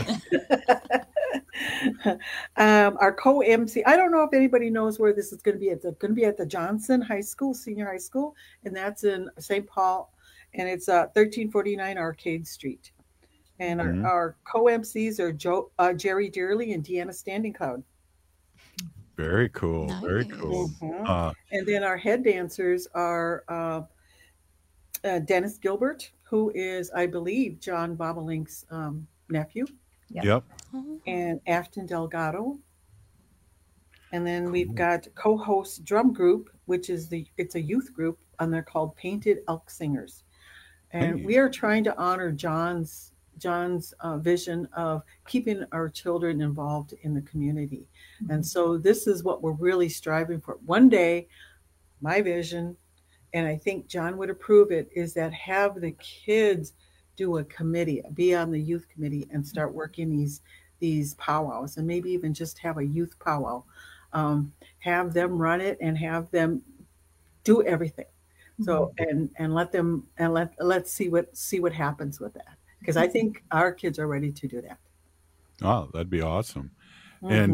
Speaker 10: Our co-MC, I don't know if anybody knows where this is going to be. It's going to be at the Johnson High School, Senior High School, and that's in St. Paul, and it's 1349 Arcade Street. And our co-MCs are Jerry Dearly and Deanna Standing Cloud.
Speaker 17: Very cool. Nice. Very cool.
Speaker 10: And then our head dancers are Dennis Gilbert, who is, I believe, John Bobolink's nephew.
Speaker 17: Yep.
Speaker 10: And Afton Delgado. And then we've got co-host drum group, which is it's a youth group, and they're called Painted Elk Singers. And we are trying to honor John's vision of keeping our children involved in the community. And so this is what we're really striving for. One day, my vision, and I think John would approve it, is that have the kids do a committee, be on the youth committee and start working these powwows, and maybe even just have a youth powwow. Have them run it and have them do everything. So and let's see what happens with that. Because I think our kids are ready to do that.
Speaker 17: Oh, that'd be awesome. And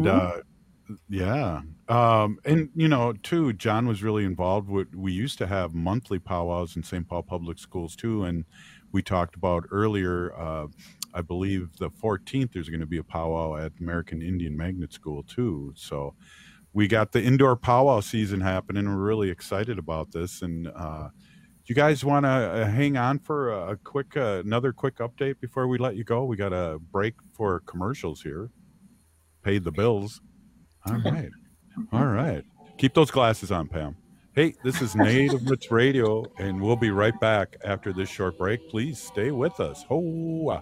Speaker 17: and too, John was really involved with, we used to have monthly powwows in St. Paul Public Schools too, and we talked about earlier, I believe the 14th there's going to be a powwow at American Indian Magnet School too. So we got the indoor powwow season happening. We're really excited about this. And you guys want to hang on for another quick update before we let you go? We got a break for commercials here. Paid the bills. All right. Keep those glasses on, Pam. Hey, this is Native Roots Radio, and we'll be right back after this short break. Please stay with us. Hoa.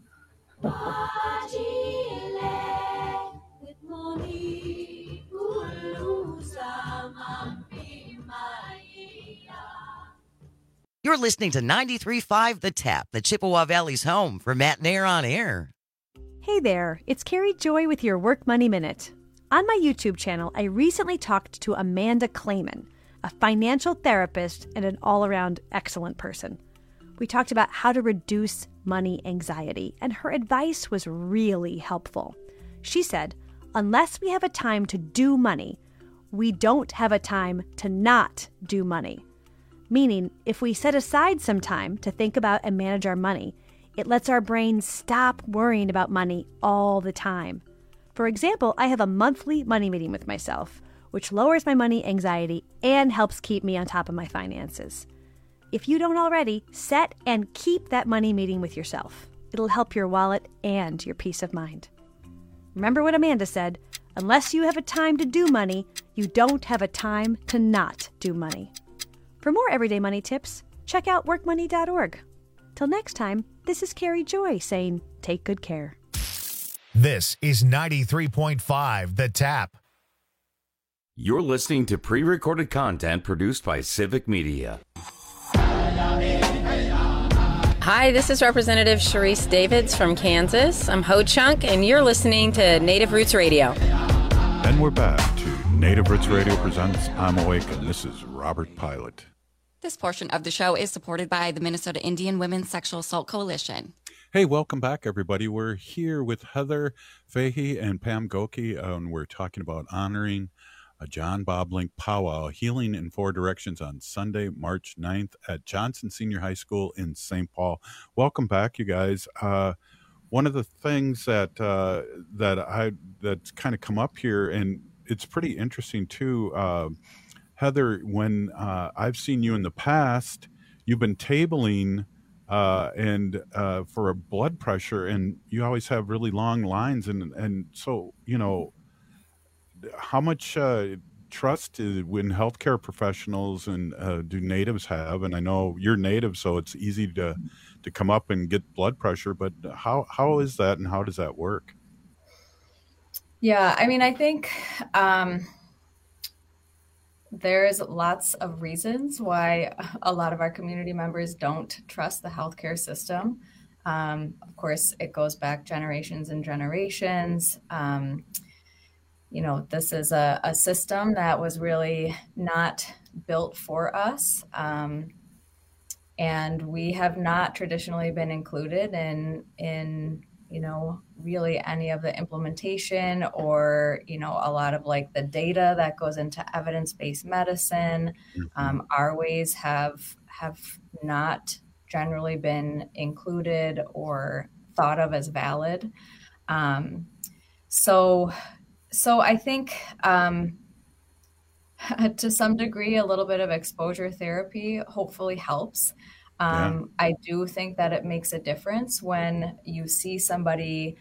Speaker 11: You're listening to 93.5 The Tap, the Chippewa Valley's home for Matt Nair on air.
Speaker 13: Hey there, it's Carrie Joy with your Work Money Minute. On my YouTube channel, I recently talked to Amanda Clayman, a financial therapist and an all-around excellent person. We talked about how to reduce money anxiety, and her advice was really helpful. She said, unless we have a time to do money, we don't have a time to not do money. Meaning, if we set aside some time to think about and manage our money, it lets our brain stop worrying about money all the time. For example, I have a monthly money meeting with myself, which lowers my money anxiety and helps keep me on top of my finances. If you don't already, set and keep that money meeting with yourself. It'll help your wallet and your peace of mind. Remember what Amanda said, unless you have a time to do money, you don't have a time to not do money. For more everyday money tips, check out workmoney.org. Till next time, this is Carrie Joy saying, take good care.
Speaker 1: This is 93.5 The Tap.
Speaker 15: You're listening to pre-recorded content produced by Civic Media.
Speaker 16: Hi, this is Representative Sharice Davids from Kansas. I'm Ho Chunk, and you're listening to Native Roots Radio.
Speaker 17: And we're back to Native Roots Radio presents I'm Awake, and this is Robert Pilot.
Speaker 23: This portion of the show is supported by the Minnesota Indian Women's Sexual Assault Coalition.
Speaker 17: Hey, welcome back, everybody. We're here with Heather Fahey and Pam Goki, and we're talking about honoring a John Bobolink powwow, Healing in Four Directions, on Sunday, March 9th at Johnson Senior High School in St. Paul. Welcome back, you guys. One of the things that's kind of come up here, and it's pretty interesting too, Heather, when I've seen you in the past, you've been tabling for a blood pressure, and you always have really long lines, and so, you know, how much do trust when healthcare professionals and do natives have? And I know you're native, so it's easy to come up and get blood pressure. But how is that, and how does that work?
Speaker 9: Yeah, I mean, I think there's lots of reasons why a lot of our community members don't trust the healthcare system. Of course, it goes back generations and generations. This is a system that was really not built for us. And we have not traditionally been included in really any of the implementation or, a lot of like the data that goes into evidence-based medicine. Our ways have not generally been included or thought of as valid. So I think to some degree, a little bit of exposure therapy hopefully helps. I do think that it makes a difference when you see somebody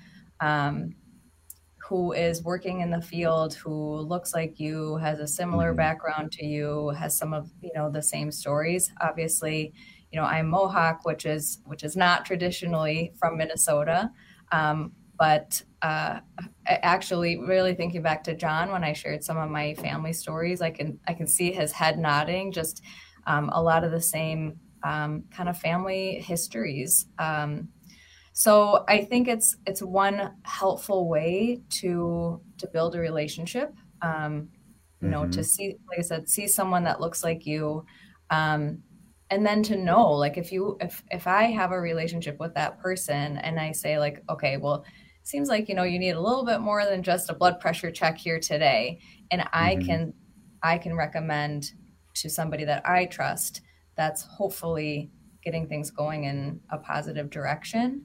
Speaker 9: who is working in the field, who looks like you, has a similar background to you, has some of the same stories. Obviously, I'm Mohawk, which is not traditionally from Minnesota, but actually, really thinking back to John when I shared some of my family stories, I can see his head nodding. Just a lot of the same kind of family histories. So I think it's one helpful way to build a relationship. To see, like I said, see someone that looks like you, and then to know, like if I have a relationship with that person and I say like, okay, well, it seems like you need a little bit more than just a blood pressure check here today, and I can recommend to somebody that I trust that's hopefully getting things going in a positive direction.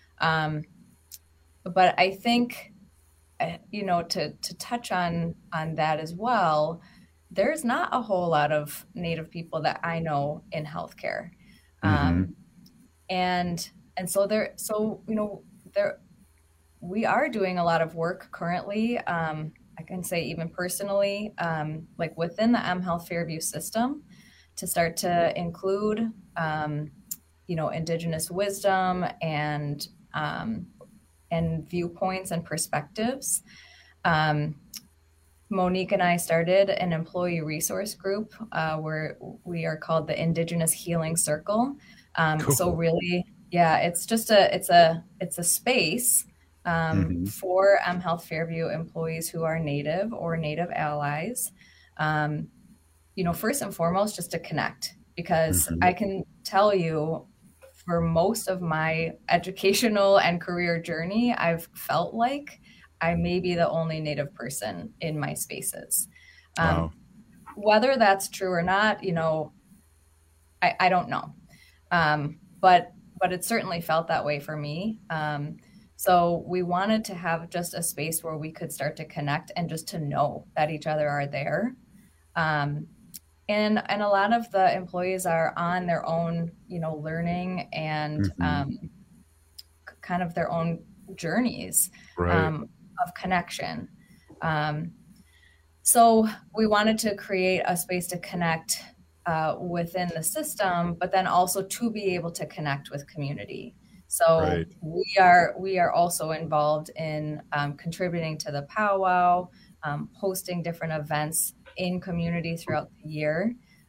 Speaker 9: But I think, to touch on that as well, there's not a whole lot of Native people that I know in healthcare. And so we are doing a lot of work currently. I can say even personally, like within the mHealth Fairview system, to start to include, Indigenous wisdom and viewpoints and perspectives. Monique and I started an employee resource group where we are called the Indigenous Healing Circle. Cool. So really, it's just it's a space for mHealth Fairview employees who are Native or Native allies. First and foremost, just to connect, because I can tell you for most of my educational and career journey, I've felt like I may be the only Native person in my spaces. Wow. Whether that's true or not, I don't know. But it certainly felt that way for me. So we wanted to have just a space where we could start to connect and just to know that each other are there. And a lot of the employees are on their own, learning and kind of their own journeys of connection. So we wanted to create a space to connect within the system, but then also to be able to connect with community. So we are also involved in contributing to the powwow, hosting different events in community throughout the year.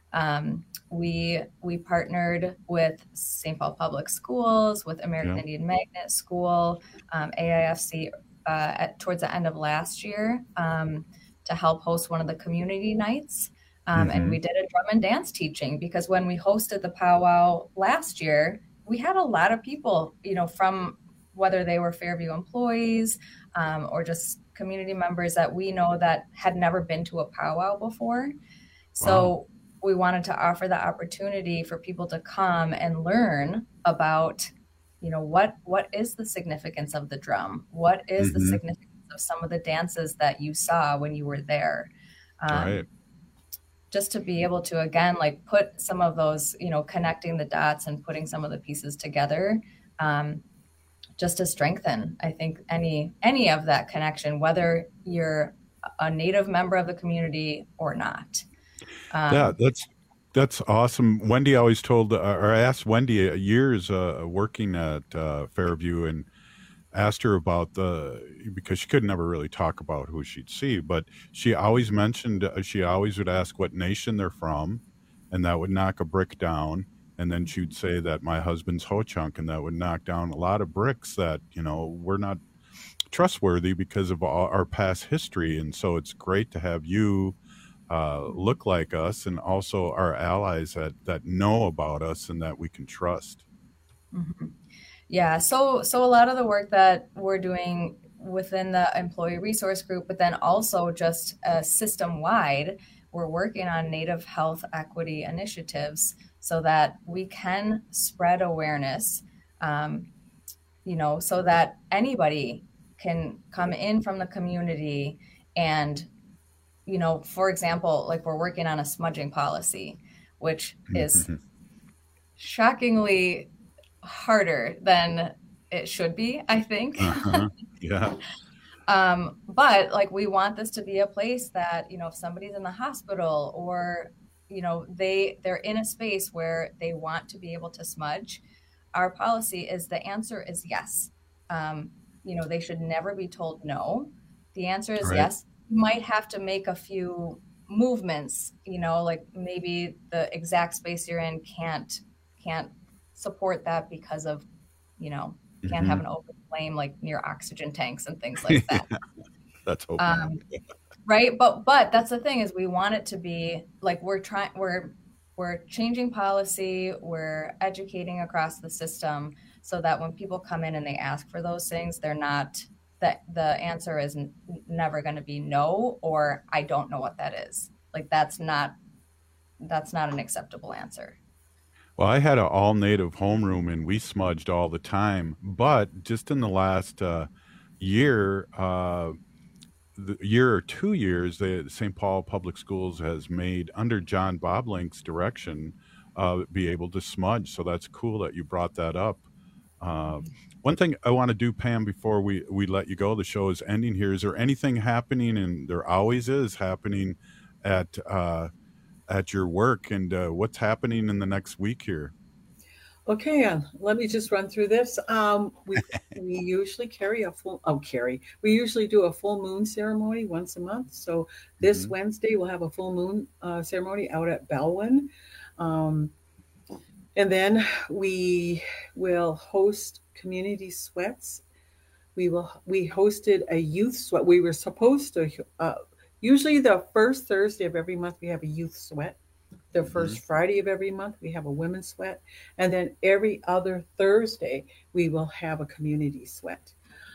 Speaker 9: We partnered with St. Paul Public Schools, with American Indian Magnet School, AIFC towards the end of last year to help host one of the community nights. And we did a drum and dance teaching, because when we hosted the powwow last year, we had a lot of people, from whether they were Fairview employees or just community members that we know that had never been to a powwow before. So we wanted to offer the opportunity for people to come and learn about, what is the significance of the drum? What is the significance of some of the dances that you saw when you were there? Just to be able to, again, like put some of those, connecting the dots and putting some of the pieces together, just to strengthen, I think, any of that connection, whether you're a Native member of the community or not.
Speaker 17: Yeah, that's awesome. Wendy always told, or I asked Wendy years working at Fairview, and asked her about because she could never really talk about who she'd see, but she always mentioned, she always would ask what nation they're from, and that would knock a brick down. And then she'd say that my husband's Ho-Chunk, and that would knock down a lot of bricks that, we're not trustworthy because of our past history. And so it's great to have you look like us, and also our allies that know about us and that we can trust.
Speaker 9: Mm-hmm. Yeah, so a lot of the work that we're doing within the employee resource group, but then also just system-wide, we're working on Native health equity initiatives so that we can spread awareness, so that anybody can come in from the community and, for example, like we're working on a smudging policy, which is shockingly harder than it should be, I think.
Speaker 17: Yeah.
Speaker 9: But like, we want this to be a place that, if somebody's in the hospital or, they're in a space where they want to be able to smudge, our policy is the answer is yes. They should never be told no. The answer is yes. You might have to make a few movements, like maybe the exact space you're in can't support that because of, can't have an open flame like near oxygen tanks and things like that.
Speaker 17: That's open.
Speaker 9: Right. But that's the thing, is we want it to be like, we're changing policy, we're educating across the system so that when people come in and they ask for those things, they're not, that the answer is never going to be no, or I don't know what that is. Like, that's not an acceptable answer.
Speaker 17: Well, I had an all-native homeroom, and we smudged all the time. But just in the last year or 2 years, the St. Paul Public Schools has made, under John Boblink's direction, be able to smudge. So that's cool that you brought that up. One thing I want to do, Pam, before we let you go, the show is ending here. Is there anything happening, and there always is happening, at your work, and what's happening in the next week here?
Speaker 10: Okay, let me just run through this. We usually we usually do a full moon ceremony once a month. So this Wednesday we'll have a full moon ceremony out at Bellwyn. And then we will host community sweats. We hosted a youth sweat. We were supposed to, usually the first Thursday of every month, we have a youth sweat. The first Friday of every month, we have a women's sweat. And then every other Thursday, we will have a community sweat.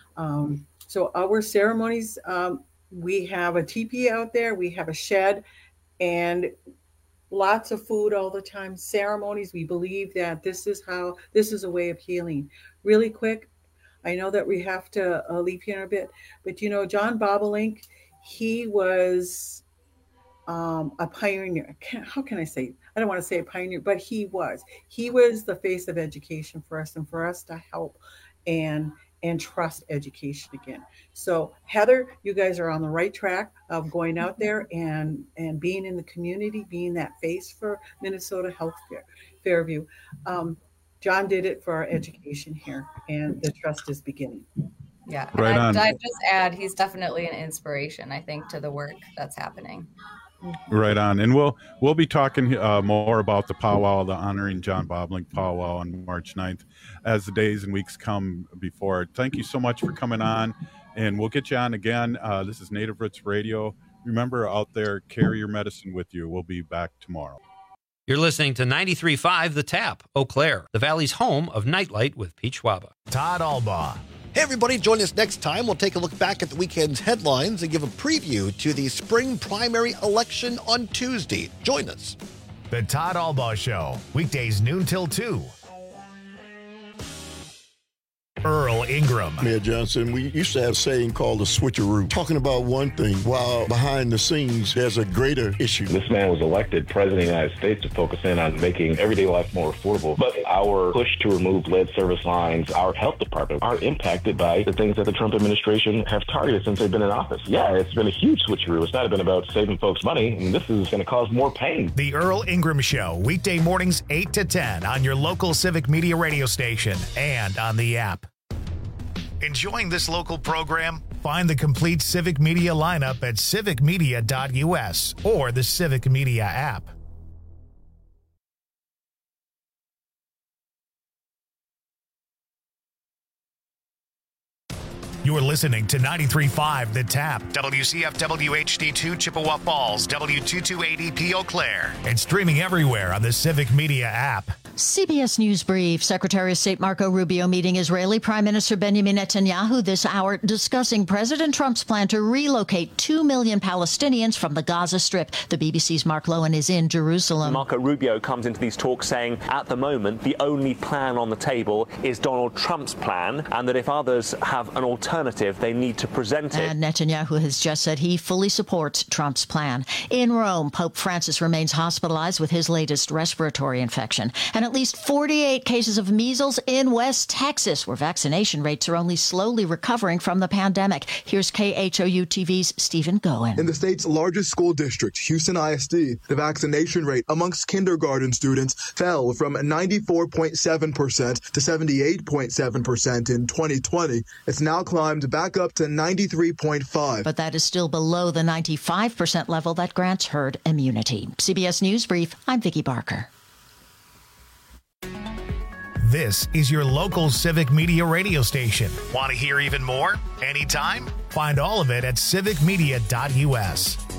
Speaker 10: So our ceremonies, we have a teepee out there, we have a shed, and lots of food all the time. Ceremonies, we believe that this is a way of healing. Really quick, I know that we have to leave here in a bit, but John Bobolink, he was a pioneer. How can I say? I don't want to say a pioneer, but he was the face of education for us, and for us to help and trust education again. So Heather, you guys are on the right track of going out there and being in the community, being that face for Minnesota Healthcare, Fairview. John did it for our education here, and the trust is beginning.
Speaker 9: Yeah.
Speaker 17: Right on.
Speaker 9: I'd just add, he's definitely an inspiration, I think, to the work that's happening.
Speaker 17: Right on. And we'll be talking more about the powwow, the Honoring John Boblink powwow on March 9th as the days and weeks come before. Thank you so much for coming on, and we'll get you on again. This is Native Roots Radio. Remember, out there, carry your medicine with you. We'll be back tomorrow.
Speaker 28: You're listening to 93.5 The Tap, Eau Claire, the Valley's home of Nightlight with Pete Schwaba.
Speaker 1: Todd Albaugh.
Speaker 4: Hey, everybody, join us next time. We'll take a look back at the weekend's headlines and give a preview to the spring primary election on Tuesday. Join us.
Speaker 1: The Todd Albaugh Show, weekdays noon till 2. Earl Ingram.
Speaker 5: Mayor Johnson, we used to have a saying called the switcheroo, talking about one thing while behind the scenes there's a greater issue.
Speaker 6: This man was elected president of the United States to focus in on making everyday life more affordable. But our push to remove lead service lines, our health department, are impacted by the things that the Trump administration have targeted since they've been in office. Yeah, it's been a huge switcheroo. It's not been about saving folks money, and this is going to cause more pain.
Speaker 1: The Earl Ingram Show, weekday mornings 8 to 10 on your local Civic Media radio station and on the app. Enjoying this local program? Find the complete Civic Media lineup at civicmedia.us or the Civic Media app. You're listening to 93.5 The Tap, WCFW HD2 Chippewa Falls, W228EP Eau Claire, and streaming everywhere on the Civic Media app.
Speaker 3: CBS News Brief. Secretary of State Marco Rubio meeting Israeli Prime Minister Benjamin Netanyahu this hour, discussing President Trump's plan to relocate 2 million Palestinians from the Gaza Strip. The BBC's Mark Lowen is in Jerusalem.
Speaker 14: Marco Rubio comes into these talks saying at the moment the only plan on the table is Donald Trump's plan, and that if others have an alternative, they need to present it.
Speaker 3: And Netanyahu has just said he fully supports Trump's plan. In Rome, Pope Francis remains hospitalized with his latest respiratory infection. And at least 48 cases of measles in West Texas, where vaccination rates are only slowly recovering from the pandemic. Here's KHOU TV's Stephen Goen.
Speaker 18: In the state's largest school district, Houston ISD, the vaccination rate amongst kindergarten students fell from 94.7% to 78.7% in 2020. It's now climbed back up to 93.5%.
Speaker 3: But that is still below the 95% level that grants herd immunity. CBS News Brief, I'm Vicki Barker.
Speaker 1: This is your local Civic Media radio station. Want to hear even more? Anytime? Find all of it at civicmedia.us.